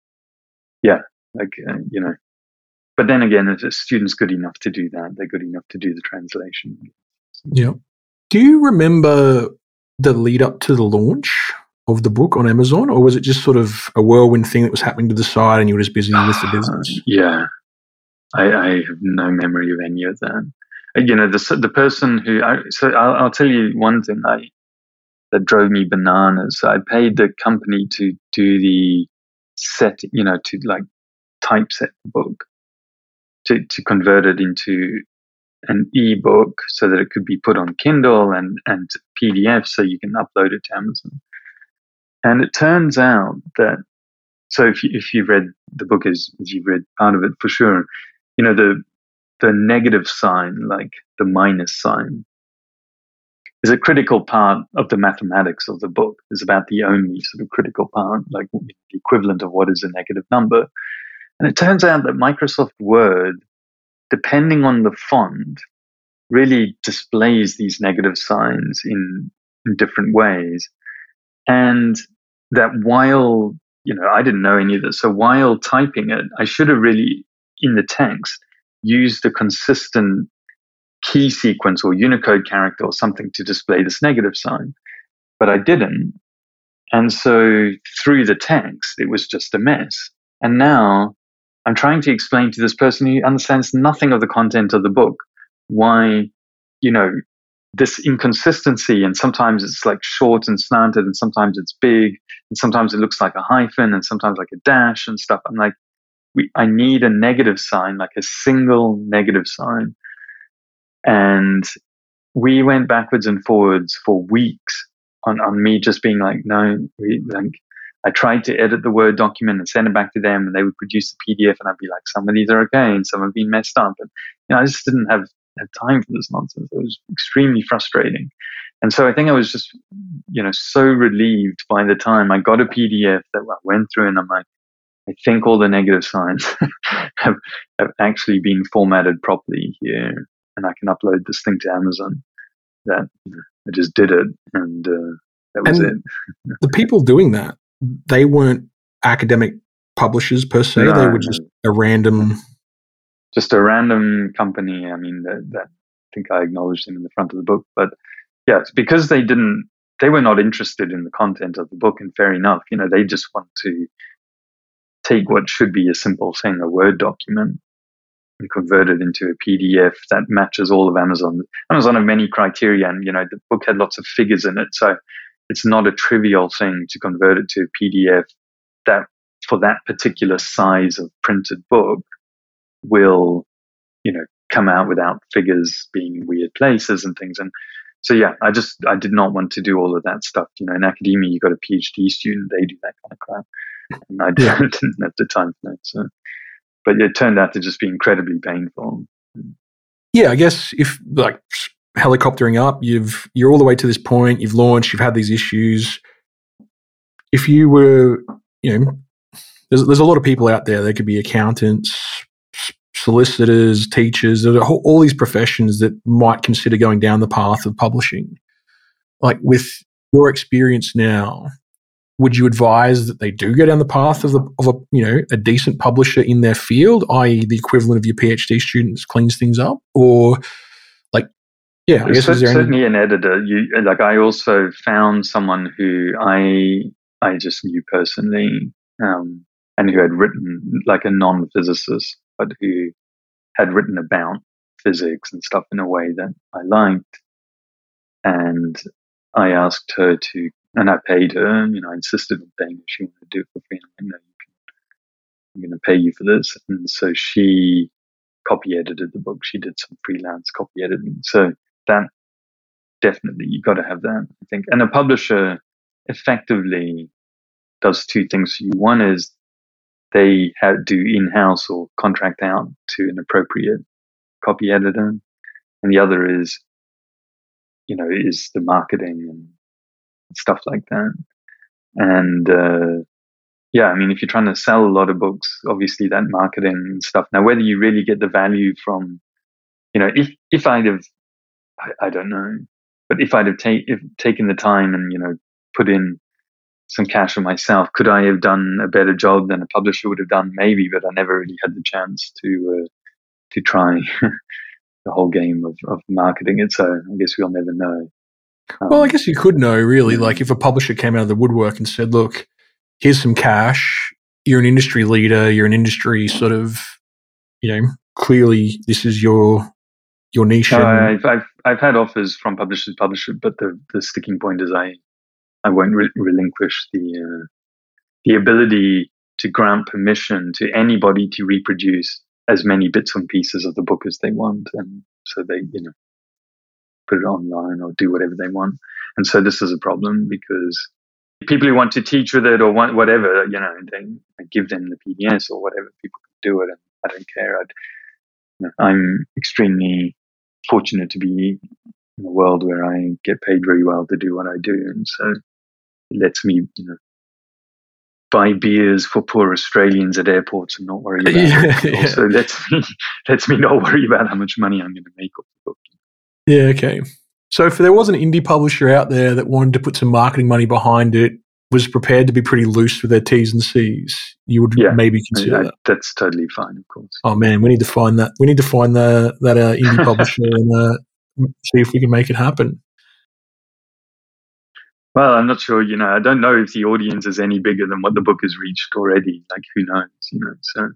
yeah, like, uh, you know, but then again, if a student's good enough to do that, they're good enough to do the translation. Yeah. Do you remember the lead up to the launch of the book on Amazon, or was it just sort of a whirlwind thing that was happening to the side and you were just busy with the business? Yeah. I, I have no memory of any of that. You know, the the person who, I, so I'll, I'll tell you one thing I that drove me bananas. I paid the company to do the set, you know, to like typeset the book, to, to convert it into an ebook so that it could be put on Kindle and, and P D F so you can upload it to Amazon. And it turns out that, so if you, if you've read the book, as, as you've read part of it for sure, you know, the the negative sign, like the minus sign, is a critical part of the mathematics of the book. Is about the only sort of critical part, like the equivalent of what is a negative number. And it turns out that Microsoft Word, depending on the font, really displays these negative signs in, in different ways. And that while, you know, I didn't know any of this, so while typing it, I should have really, in the text, used a consistent key sequence or Unicode character or something to display this negative sign. But I didn't. And so through the text, it was just a mess. And now I'm trying to explain to this person who understands nothing of the content of the book why, you know, this inconsistency, and sometimes it's like short and slanted, and sometimes it's big, and sometimes it looks like a hyphen, and sometimes like a dash and stuff. I'm like, we, I need a negative sign, like a single negative sign. And we went backwards and forwards for weeks on, on me just being like, no, we, like, I tried to edit the Word document and send it back to them, and they would produce the P D F, and I'd be like, some of these are okay, and some have been messed up. And, you know, I just didn't have, have time for this nonsense. It was extremely frustrating. And so I think I was just, you know, so relieved by the time I got a P D F that I went through, and I'm like, I think all the negative signs have, have actually been formatted properly here, and I can upload this thing to Amazon. That, you know, I just did it, and uh, that was and it. The people doing that, they weren't academic publishers per se. No, they were just a random, just a random company. I mean, that, that I think I acknowledged them in the front of the book, but yeah, it's because they didn't, they were not interested in the content of the book, and fair enough. You know, they just want to take what should be a simple thing, a Word document, and convert it into a P D F that matches all of Amazon. Amazon have many criteria, and, you know, the book had lots of figures in it. So it's not a trivial thing to convert it to a P D F that for that particular size of printed book will, you know, come out without figures being in weird places and things. And so, yeah, I just, I did not want to do all of that stuff. You know, in academia, you've got a PhD student, they do that kind of crap. And I Yeah. didn't have the time for that. So, but it turned out to just be incredibly painful. Yeah, I guess if like helicoptering up, you've you're all the way to this point, you've launched, you've had these issues. If you were, you know, there's there's a lot of people out there. There could be accountants, solicitors, teachers, there are all these professions that might consider going down the path of publishing. Like, with your experience now, would you advise that they do go down the path of the of a you know a decent publisher in their field, that is, the equivalent of your PhD student that cleans things up, or like, yeah, I guess There's is there certainly any? an editor. You like, I also found someone who I I just knew personally, um, and who had written, like, a non-physicist, but who had written about physics and stuff in a way that I liked, and I asked her to. And I paid her, you know, I insisted on paying her. She wanted to do it for free. And I'm like, no, you can, I'm going to pay you for this. And so she copy edited the book. She did some freelance copy editing. So that definitely, you got to have that, I think. And a publisher effectively does two things for you. One is they have, do in-house or contract out to an appropriate copy editor, and the other is, you know, is the marketing and stuff like that. And uh, yeah, I mean, if you're trying to sell a lot of books, obviously that marketing and stuff. Now, whether you really get the value from, you know, if if I'd have, I, I don't know, but if I'd have ta- if taken the time and, you know, put in some cash for myself, could I have done a better job than a publisher would have done? Maybe, but I never really had the chance to uh, to try the whole game of, of marketing it. So I guess we'll never know. Um, well, I guess you could know, really. Yeah. Like if a publisher came out of the woodwork and said, look, here's some cash, you're an industry leader, you're an industry sort of, you know, clearly this is your your niche. No, and- I've, I've I've had offers from publishers, publisher, but the, the sticking point is I I won't re- relinquish the uh, the ability to grant permission to anybody to reproduce as many bits and pieces of the book as they want, and so they, you know, put it online or do whatever they want. And so this is a problem because people who want to teach with it or want whatever, you know, they I give them the P D S or whatever, people can do it, and I don't care. I'd, you know, I'm extremely fortunate to be in a world where I get paid very well to do what I do, and so it lets me, you know, buy beers for poor Australians at airports and not worry about yeah, it. It yeah. also lets me lets me not worry about how much money I'm going to make off the book. Yeah, okay. So if there was an indie publisher out there that wanted to put some marketing money behind it, was prepared to be pretty loose with their T's and C's, you would yeah, maybe consider I, that. That's totally fine, of course. Oh man, we need to find that. We need to find the that uh, indie publisher and uh, see if we can make it happen. Well, I'm not sure. You know, I don't know if the audience is any bigger than what the book has reached already. Like, who knows? You know, so.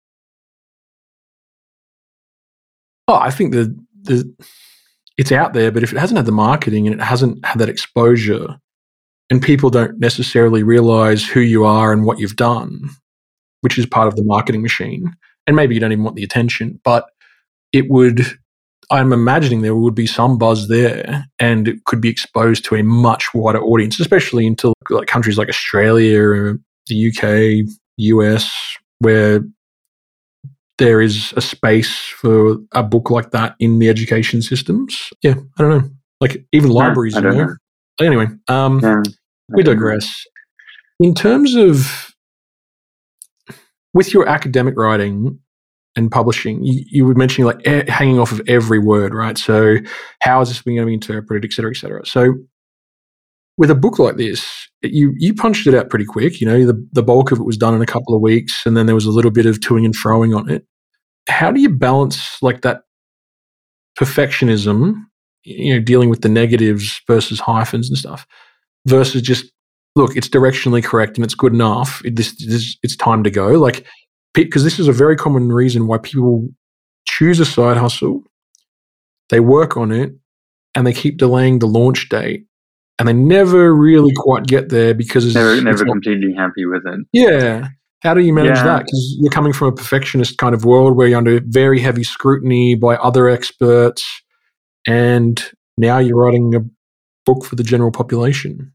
Oh, I think the the it's out there, but if it hasn't had the marketing and it hasn't had that exposure, and people don't necessarily realize who you are and what you've done, which is part of the marketing machine, and maybe you don't even want the attention, but it would, I'm imagining there would be some buzz there and it could be exposed to a much wider audience, especially into like countries like Australia, the U K, U S, where there is a space for a book like that in the education systems. Yeah, I don't know. Like even libraries, I you don't know. know. Anyway, um, Yeah, we digress. In terms of with your academic writing and publishing, you, you were mentioning like e- hanging off of every word, right? So how is this going to be interpreted, et cetera, et cetera. So with a book like this, you you punched it out pretty quick. You know, the, the bulk of it was done in a couple of weeks, and then there was a little bit of toing and froing on it. How do you balance like that perfectionism, you know, dealing with the negatives versus hyphens and stuff, versus just, look, it's directionally correct and it's good enough. It, this, this, it's time to go. Like, because this is a very common reason why people choose a side hustle, they work on it, and they keep delaying the launch date, and they never really quite get there because it's never, never it's not, completely happy with it. Yeah. How do you manage Yeah. that? Because you're coming from a perfectionist kind of world where you're under very heavy scrutiny by other experts, and now you're writing a book for the general population.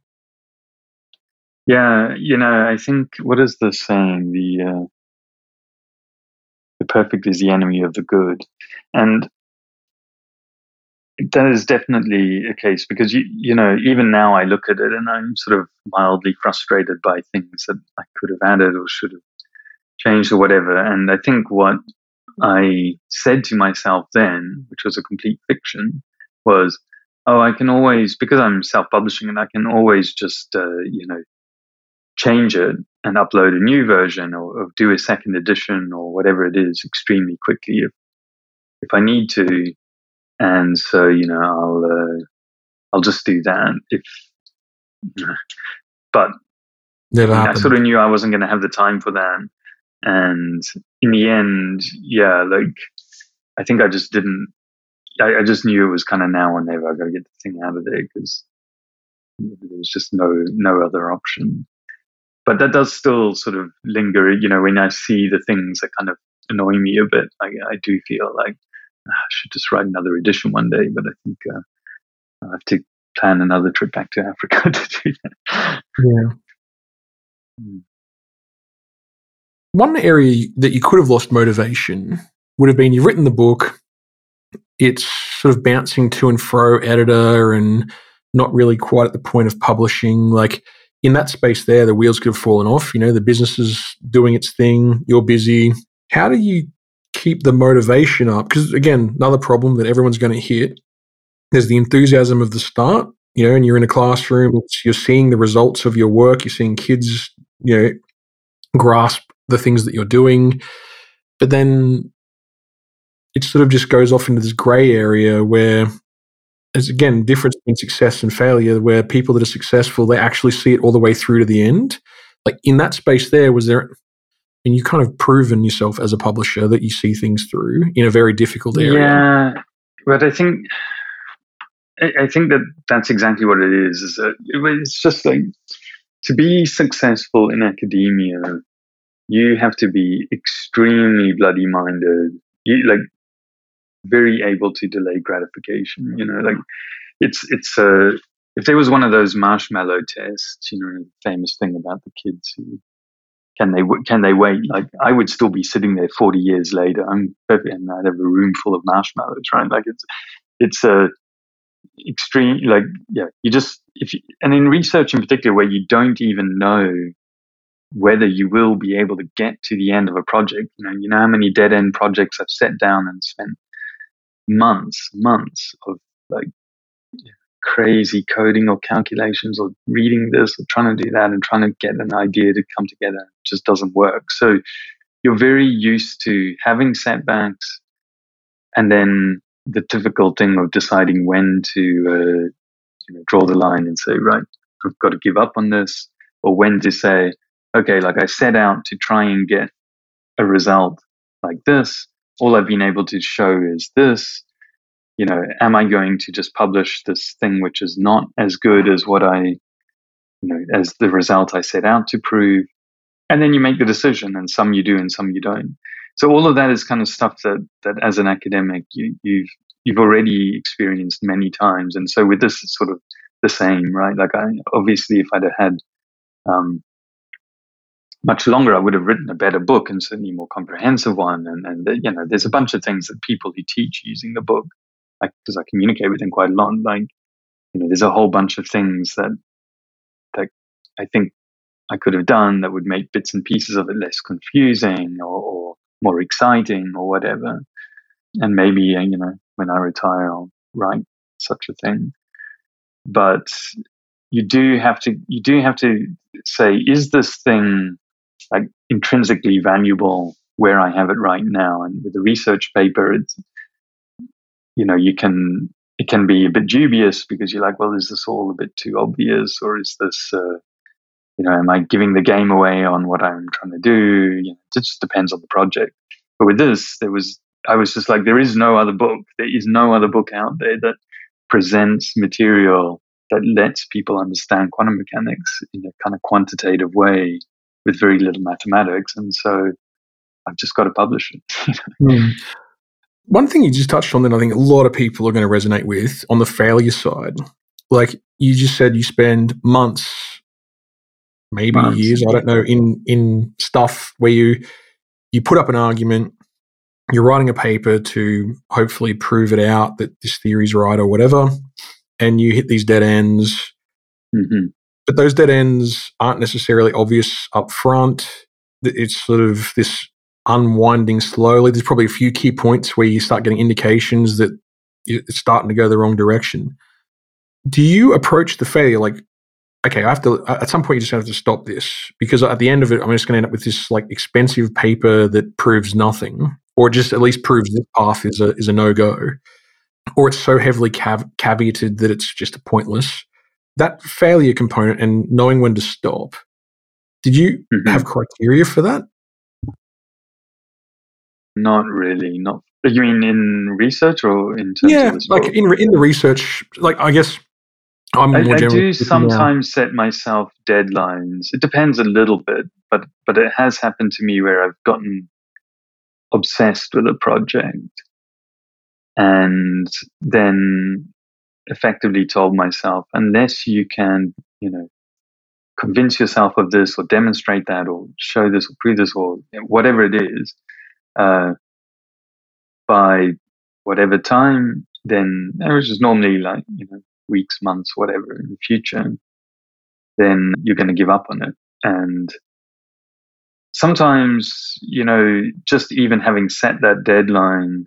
Yeah, you know, I think, what is the saying? The uh, the perfect is the enemy of the good, and that is definitely a case because you you know, even now I look at it and I'm sort of mildly frustrated by things that I could have added or should have changed or whatever. And I think what I said to myself then, which was a complete fiction, was, oh, I can always, because I'm self-publishing, and I can always just uh, you know, change it and upload a new version or, or do a second edition or whatever it is extremely quickly if if I need to. And so, you know, I'll uh, I'll just do that. If, but Never I, mean, I happened. sort of knew I wasn't going to have the time for that. And in the end, yeah, like I think I just didn't. I, I just knew it was kind of now or never. I got to get the thing out of there because there was just no no other option. But that does still sort of linger. You know, when I see the things that kind of annoy me a bit, I, I do feel like I should just write another edition one day, but I think uh, I'll have to plan another trip back to Africa to do that. Yeah. Mm. one area that you could have lost motivation would have been you've written the book, it's sort of bouncing to and fro editor and not really quite at the point of publishing. Like in that space there, the wheels could have fallen off. You know, the business is doing its thing, you're busy. How do you keep the motivation up? Because again, another problem that everyone's going to hit, there's the enthusiasm of the start, you know, and you're in a classroom, you're seeing the results of your work, you're seeing kids, you know, grasp the things that you're doing. But then it sort of just goes off into this grey area where there's, again, difference between success and failure, where people that are successful, they actually see it all the way through to the end. Like in that space there, was there, and you kind of proven yourself as a publisher that you see things through in a very difficult area. Yeah, but I think I, I think that that's exactly what it is. Is that it, it's just like to be successful in academia, you have to be extremely bloody minded. You like very able to delay gratification. You know, like it's it's a. Uh, if there was one of those marshmallow tests, you know, the famous thing about the kids who can they can they wait? Like I would still be sitting there forty years later. I'm and I'd have a room full of marshmallows, right? Like it's it's a extreme. Like yeah, you just if you, and in research in particular, where you don't even know whether you will be able to get to the end of a project. You know, you know how many dead end projects I've sat down and spent months, months of like crazy coding or calculations or reading this or trying to do that and trying to get an idea to come together. It just doesn't work. So you're very used to having setbacks and then the difficult thing of deciding when to uh, you know, draw the line and say, right, I've got to give up on this, or when to say, okay, like I set out to try and get a result like this. All I've been able to show is this. You know, am I going to just publish this thing which is not as good as what I, you know, as the result I set out to prove? And then you make the decision, and some you do and some you don't. So all of that is kind of stuff that, that as an academic, you, you've, you've already experienced many times. And so with this, it's sort of the same, right? Like I, obviously if I'd have had, um, much longer, I would have written a better book and certainly a more comprehensive one. And, and you know, there's a bunch of things that people who teach using the book, because I, I communicate with them quite a lot. Like, you know, there's a whole bunch of things that that I think I could have done that would make bits and pieces of it less confusing or, or more exciting or whatever. And maybe, you know, when I retire, I'll write such a thing. But you do have to, you do have to say, is this thing like intrinsically valuable where I have it right now? And with the research paper, it's, you know, you can, it can be a bit dubious because you're like, well, is this all a bit too obvious, or is this, uh, you know, am I giving the game away on what I'm trying to do? You know, it just depends on the project. But with this, there was, I was just like, there is no other book. There is no other book out there that presents material that lets people understand quantum mechanics in a kind of quantitative way with very little mathematics. And so I've just got to publish it. mm. One thing you just touched on that I think a lot of people are going to resonate with on the failure side, like you just said, you spend months, maybe months. years, I don't know, in in stuff where you you put up an argument, you're writing a paper to hopefully prove it out that this theory's right or whatever, and you hit these dead ends. Mm-hmm. But those dead ends aren't necessarily obvious up front. It's sort of this unwinding slowly. There's probably a few key points where you start getting indications that it's starting to go the wrong direction. Do you approach the failure like, okay, I have to, at some point you just have to stop this because at the end of it, I'm just going to end up with this like expensive paper that proves nothing, or just at least proves this path is a, is a no-go, or it's so heavily cav- caveated that it's just a pointless. That failure component and knowing when to stop, did you mm-hmm. have criteria for that? Not really. Not. You mean in research or in terms yeah, of this like book? in in the research. Like I guess I'm I, more I generally do sometimes set myself deadlines. It depends a little bit, but but it has happened to me where I've gotten obsessed with a project and then effectively told myself, unless you can, you know, convince yourself of this or demonstrate that or show this or prove this or whatever it is, uh, by whatever time, then, which is normally like, you know, weeks, months, whatever in the future, then you're going to give up on it. And sometimes, you know, just even having set that deadline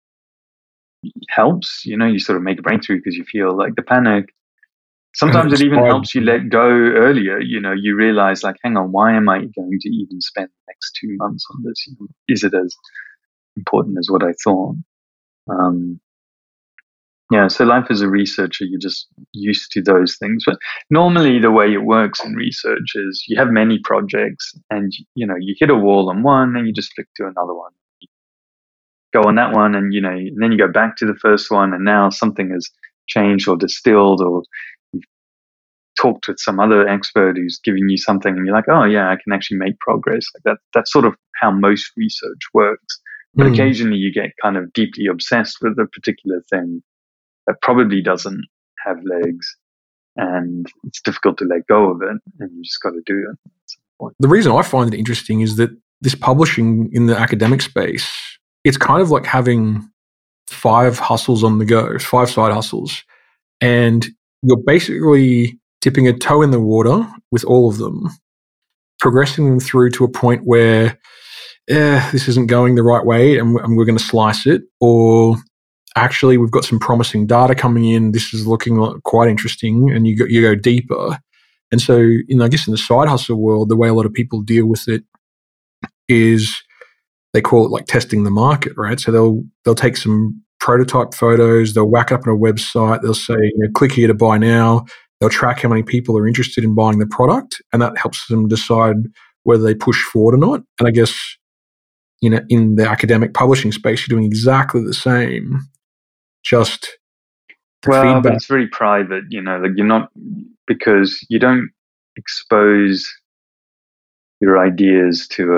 helps. You know, you sort of make a breakthrough because you feel like the panic. Sometimes it even helps you let go earlier. You know, you realize like, hang on, why am I going to even spend the next two months on this? You know, is it as important as what I thought? Um, yeah, so life as a researcher, you're just used to those things. But normally the way it works in research is you have many projects and, you know, you hit a wall on one and you just flick to another one. You go on that one and, you know, and then you go back to the first one and now something has changed or distilled, or you've talked with some other expert who's giving you something and you're like, oh yeah, I can actually make progress. Like that, that's sort of how most research works. But mm. occasionally you get kind of deeply obsessed with a particular thing that probably doesn't have legs, and it's difficult to let go of it, and you just got to do it. The reason I find it interesting is that this publishing in the academic space, it's kind of like having five hustles on the go, five side hustles, and you're basically dipping a toe in the water with all of them, progressing them through to a point where, eh, this isn't going the right way and we're going to slice it, or actually, we've got some promising data coming in. This is looking quite interesting, and you go, you go deeper. And so, you know, I guess in the side hustle world, the way a lot of people deal with it is they call it like testing the market, right? So they'll they'll take some prototype photos, they'll whack up on a website, they'll say, you know, click here to buy now. They'll track how many people are interested in buying the product, and that helps them decide whether they push forward or not. And I guess, you know, in the academic publishing space, you're doing exactly the same. Just well, feedback. But it's very private, you know, like you're not, because you don't expose your ideas to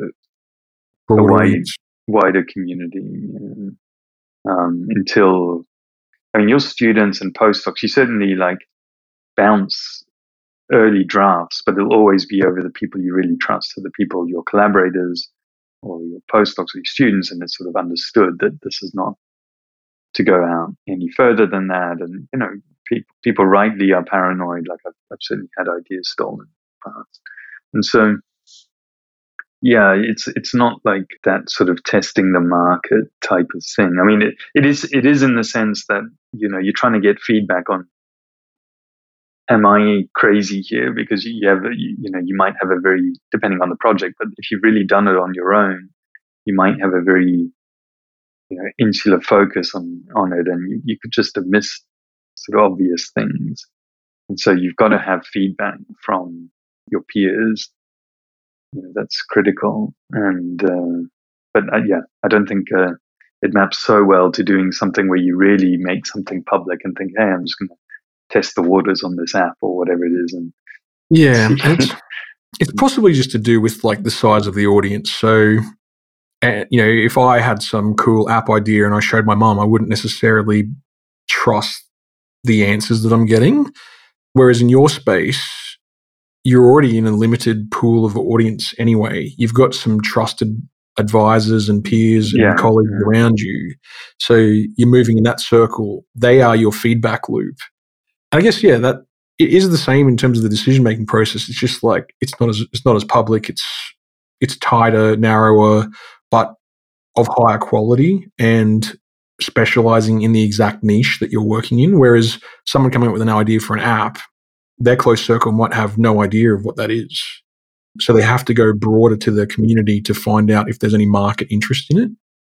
a, a wide, wider community um, until, I mean, your students and postdocs, you certainly like bounce early drafts, but it'll always be over the people you really trust, so the people, your collaborators or your postdocs or your students, and it's sort of understood that this is not to go out any further than that. And, you know, pe- people rightly are paranoid. Like I've, I've certainly had ideas stolen in the past. And so, yeah, it's it's not like that sort of testing the market type of thing. I mean, it, it is it is in the sense that, you know, you're trying to get feedback on, am I crazy here? Because you have, you, you know, you might have a very, depending on the project, but if you've really done it on your own, you might have a very, you know, insular focus on, on it, and you, you could just have missed sort of obvious things. And so you've got to have feedback from your peers. You know, that's critical. And, uh, but uh, yeah, I don't think uh, it maps so well to doing something where you really make something public and think, hey, I'm just going to test the waters on this app or whatever it is. And yeah, it's, it's possibly just to do with like the size of the audience. So, and, you know, if I had some cool app idea and I showed my mom, I wouldn't necessarily trust the answers that I'm getting. Whereas in your space, you're already in a limited pool of audience anyway. You've got some trusted advisors and peers and yeah, colleagues yeah. around you. So you're moving in that circle. They are your feedback loop. And I guess, yeah, that it is the same in terms of the decision-making process. It's just like it's not as it's not as public. It's it's tighter, narrower, but of higher quality and specializing in the exact niche that you're working in. Whereas someone coming up with an idea for an app, their close circle might have no idea of what that is. So they have to go broader to the community to find out if there's any market interest in it.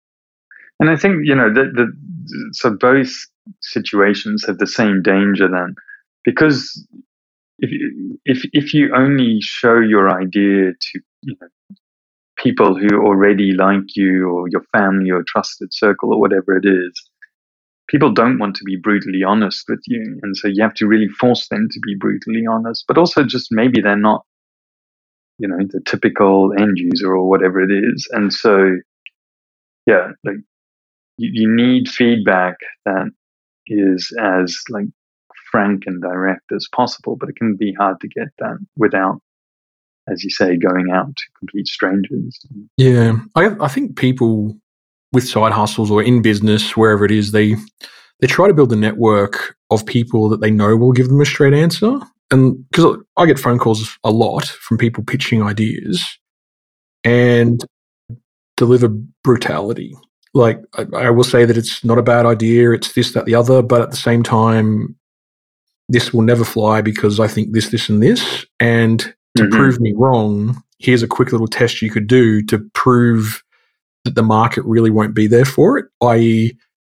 And I think, you know, the, the, so both situations have the same danger then, because if you, if, if you only show your idea to, you know, people who already like you or your family or trusted circle or whatever it is, people don't want to be brutally honest with you. And so you have to really force them to be brutally honest, but also just maybe they're not, you know, the typical end user or whatever it is. And so, yeah, like you, you need feedback that is as like frank and direct as possible, but it can be hard to get that without, as you say, going out to complete strangers. Yeah, I, I think people with side hustles or in business, wherever it is, they they try to build a network of people that they know will give them a straight answer. And because I get phone calls a lot from people pitching ideas and deliver brutality. Like, I, I will say that it's not a bad idea, it's this, that, the other, but at the same time, this will never fly because I think this, this, and this. And to Mm-hmm. prove me wrong, here's a quick little test you could do to prove that the market really won't be there for it, that is,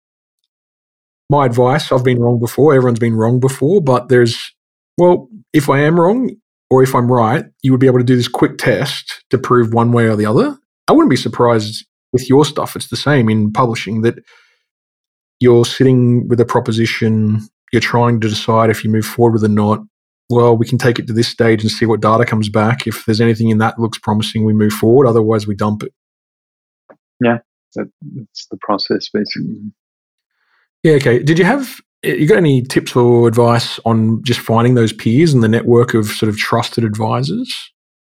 my advice, I've been wrong before, everyone's been wrong before, but there's, well, if I am wrong or if I'm right, you would be able to do this quick test to prove one way or the other. I wouldn't be surprised with your stuff. It's the same in publishing, that you're sitting with a proposition, you're trying to decide if you move forward with it or not. Well, we can take it to this stage and see what data comes back. If there's anything in that that looks promising, we move forward. Otherwise, we dump it. Yeah, that, that's the process, basically. Yeah, okay. Did you have, you got any tips or advice on just finding those peers and the network of sort of trusted advisors?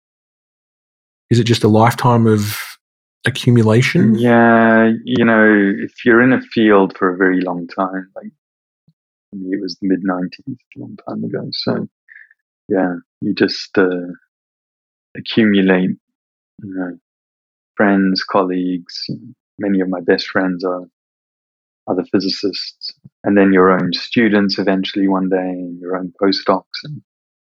Is it just a lifetime of accumulation? Yeah, you know, if you're in a field for a very long time, like it was the mid nineties, a long time ago. So, yeah, you just uh, accumulate, you know, friends, colleagues. Many of my best friends are other physicists, and then your own students eventually one day, and your own postdocs. And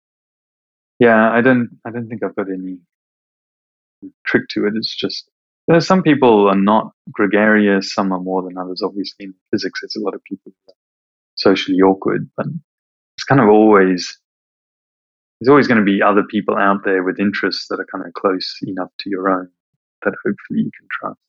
yeah, I don't, I don't think I've got any trick to it. It's just, you know, some people are not gregarious, some are more than others. Obviously, in physics, there's a lot of people who are socially awkward, but it's kind of always, there's always going to be other people out there with interests that are kind of close enough to your own that hopefully you can trust.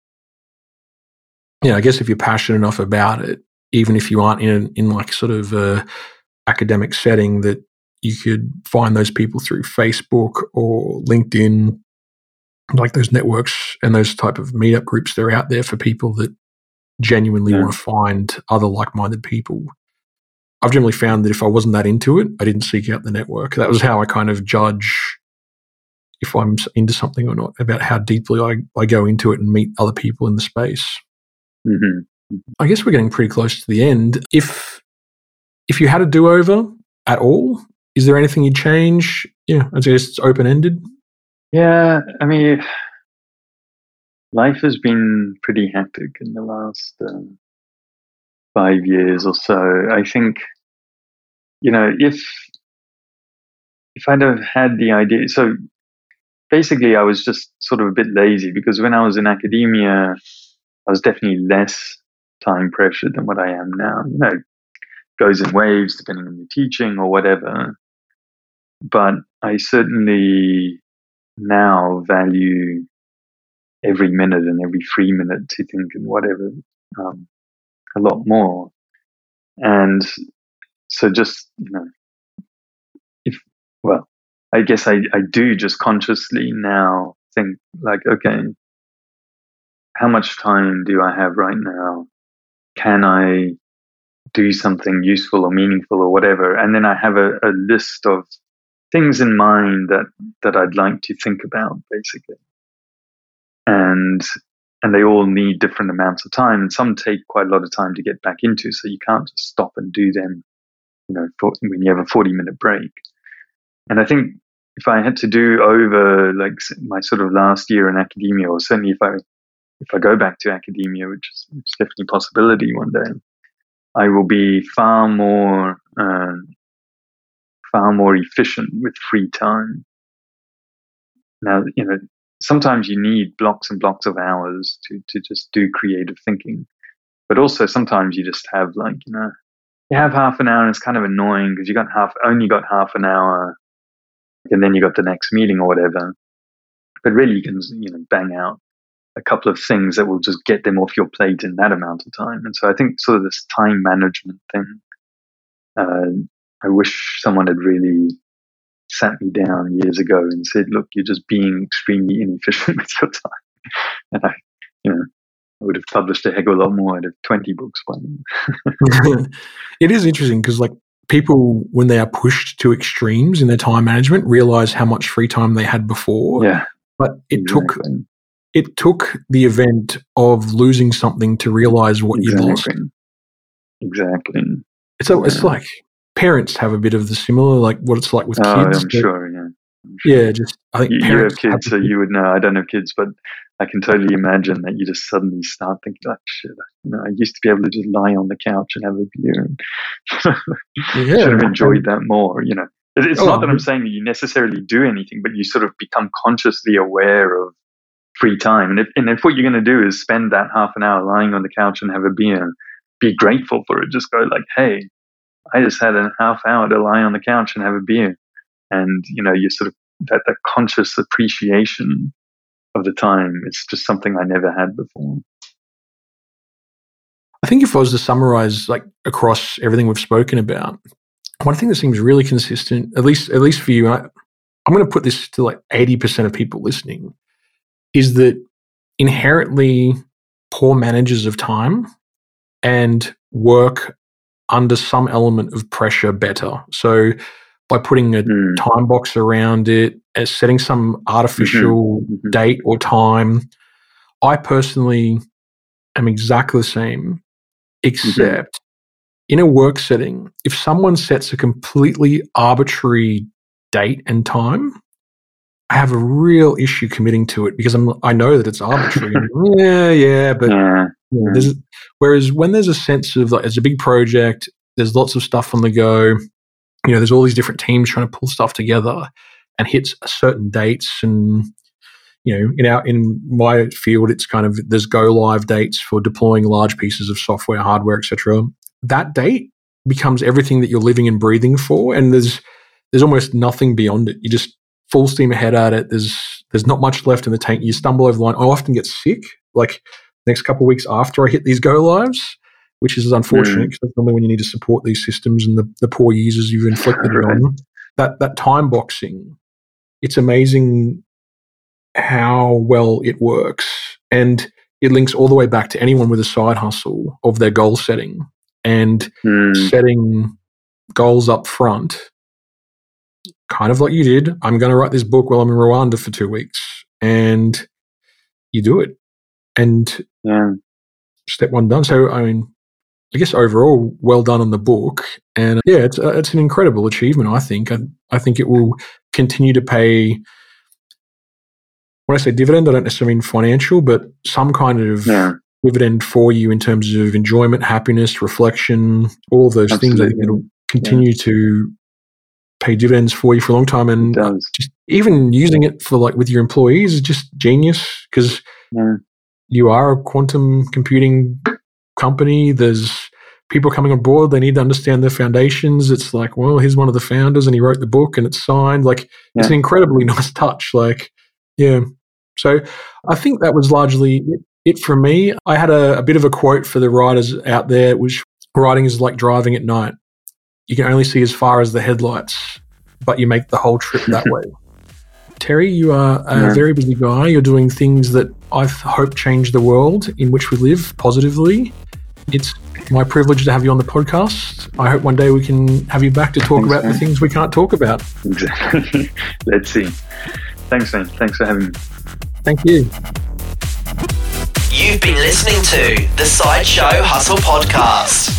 Yeah, I guess if you're passionate enough about it, even if you aren't in in like sort of a academic setting, that you could find those people through Facebook or LinkedIn, like those networks and those type of meetup groups. They're out there for people that genuinely Yeah. want to find other like-minded people. I've generally found that if I wasn't that into it, I didn't seek out the network. That was how I kind of judge if I'm into something or not, about how deeply I, I go into it and meet other people in the space. Mm-hmm. I guess we're getting pretty close to the end. If if you had a do-over at all, is there anything you'd change? Yeah, I guess it's open-ended. Yeah, I mean, life has been pretty hectic in the last uh, five years or so. I think, you know, if if I'd have had the idea, so basically I was just sort of a bit lazy, because when I was in academia, I was definitely less time pressured than what I am now. You know, it goes in waves depending on your teaching or whatever. But I certainly now value every minute and every free minute to think and whatever um, a lot more. And so just, you know, if, well, I guess I, I do just consciously now think like, okay, how much time do I have right now? Can I do something useful or meaningful or whatever? And then I have a, a list of things in mind that, that I'd like to think about, basically. And and they all need different amounts of time, and some take quite a lot of time to get back into, so you can't just stop and do them, you know, for, when you have a forty minute break. And I think if I had to do over like my sort of last year in academia, or certainly if I if I go back to academia, which is, which is definitely a possibility one day, I will be far more uh, far more efficient with free time. Now, you know, sometimes you need blocks and blocks of hours to, to just do creative thinking. But also sometimes you just have like, you know, you have half an hour and it's kind of annoying because you got half, only got half an hour and then you got the next meeting or whatever. But really you can, you know, bang out a couple of things that will just get them off your plate in that amount of time. And so I think sort of this time management thing, uh, I wish someone had really sat me down years ago and said, look, you're just being extremely inefficient with your time. And I, you know, I would have published a heck of a lot more. I'd have twenty books by now. It is interesting because, like, people, when they are pushed to extremes in their time management, realize how much free time they had before. Yeah. But it exactly. took it took the event of losing something to realize what exactly. you lost. Exactly. So yeah. it's like parents have a bit of the similar, like what it's like with oh, kids. I'm sure, yeah. I'm sure. Yeah, just I think you, parents you have kids, have so you would know. I don't have kids, but I can totally imagine that you just suddenly start thinking, like, shit, you know, I used to be able to just lie on the couch and have a beer and yeah. should have enjoyed that more, you know. It's oh, not that I'm saying that you necessarily do anything, but you sort of become consciously aware of free time. And if, and if what you're going to do is spend that half an hour lying on the couch and have a beer, be grateful for it. Just go like, hey, I just had a half hour to lie on the couch and have a beer. And, you know, you sort of, that, that conscious appreciation of the time, it's just something I never had before. I think if I was to summarize like across everything we've spoken about, one thing that seems really consistent, at least at least for you, I, I'm going to put this to like eighty percent of people listening, is that inherently poor managers of time and work under some element of pressure better. So by putting a mm. time box around it, as setting some artificial mm-hmm. date or time, I personally am exactly the same, except mm-hmm. in a work setting, if someone sets a completely arbitrary date and time, I have a real issue committing to it because I'm, I know that it's arbitrary. yeah, yeah, but yeah. You know, there's, whereas when there's a sense of like it's a big project, there's lots of stuff on the go. You know, there's all these different teams trying to pull stuff together and hit certain dates. And you know, in our in my field, it's kind of there's go live dates for deploying large pieces of software, hardware, et cetera. That date becomes everything that you're living and breathing for, and there's there's almost nothing beyond it. You just full steam ahead at it. There's there's not much left in the tank. You stumble over the line. I often get sick, like next couple of weeks after I hit these go lives, which is unfortunate because mm. that's normally when you need to support these systems and the, the poor users you've inflicted right. on. That that time boxing, it's amazing how well it works, and it links all the way back to anyone with a side hustle of their goal setting and mm. setting goals up front. Kind of like you did. I'm going to write this book while I'm in Rwanda for two weeks, and you do it. And yeah. step one done. So, I mean, I guess overall, well done on the book. And yeah, it's uh, it's an incredible achievement, I think. I, I think it will continue to pay, when I say dividend, I don't necessarily mean financial, but some kind of yeah. dividend for you in terms of enjoyment, happiness, reflection, all of those Absolutely. things. I think it'll continue yeah. to pay dividends for you for a long time. And just even using it for like with your employees is just genius because yeah. you are a quantum computing company. There's people coming on board. They need to understand the foundations. It's like, well, here's one of the founders and he wrote the book and it's signed. Like yeah. it's an incredibly nice touch. Like, yeah. So I think that was largely it, it for me. I had a, a bit of a quote for the writers out there, which writing is like driving at night. You can only see as far as the headlights, but you make the whole trip that way. Terry, you are a yeah. very busy guy. You're doing things that I hope change the world in which we live positively. It's my privilege to have you on the podcast. I hope one day we can have you back to talk Thanks, about man. the things we can't talk about. Exactly. Let's see. Thanks, man. Thanks for having me. Thank you. You've been listening to the Sideshow Hustle Podcast.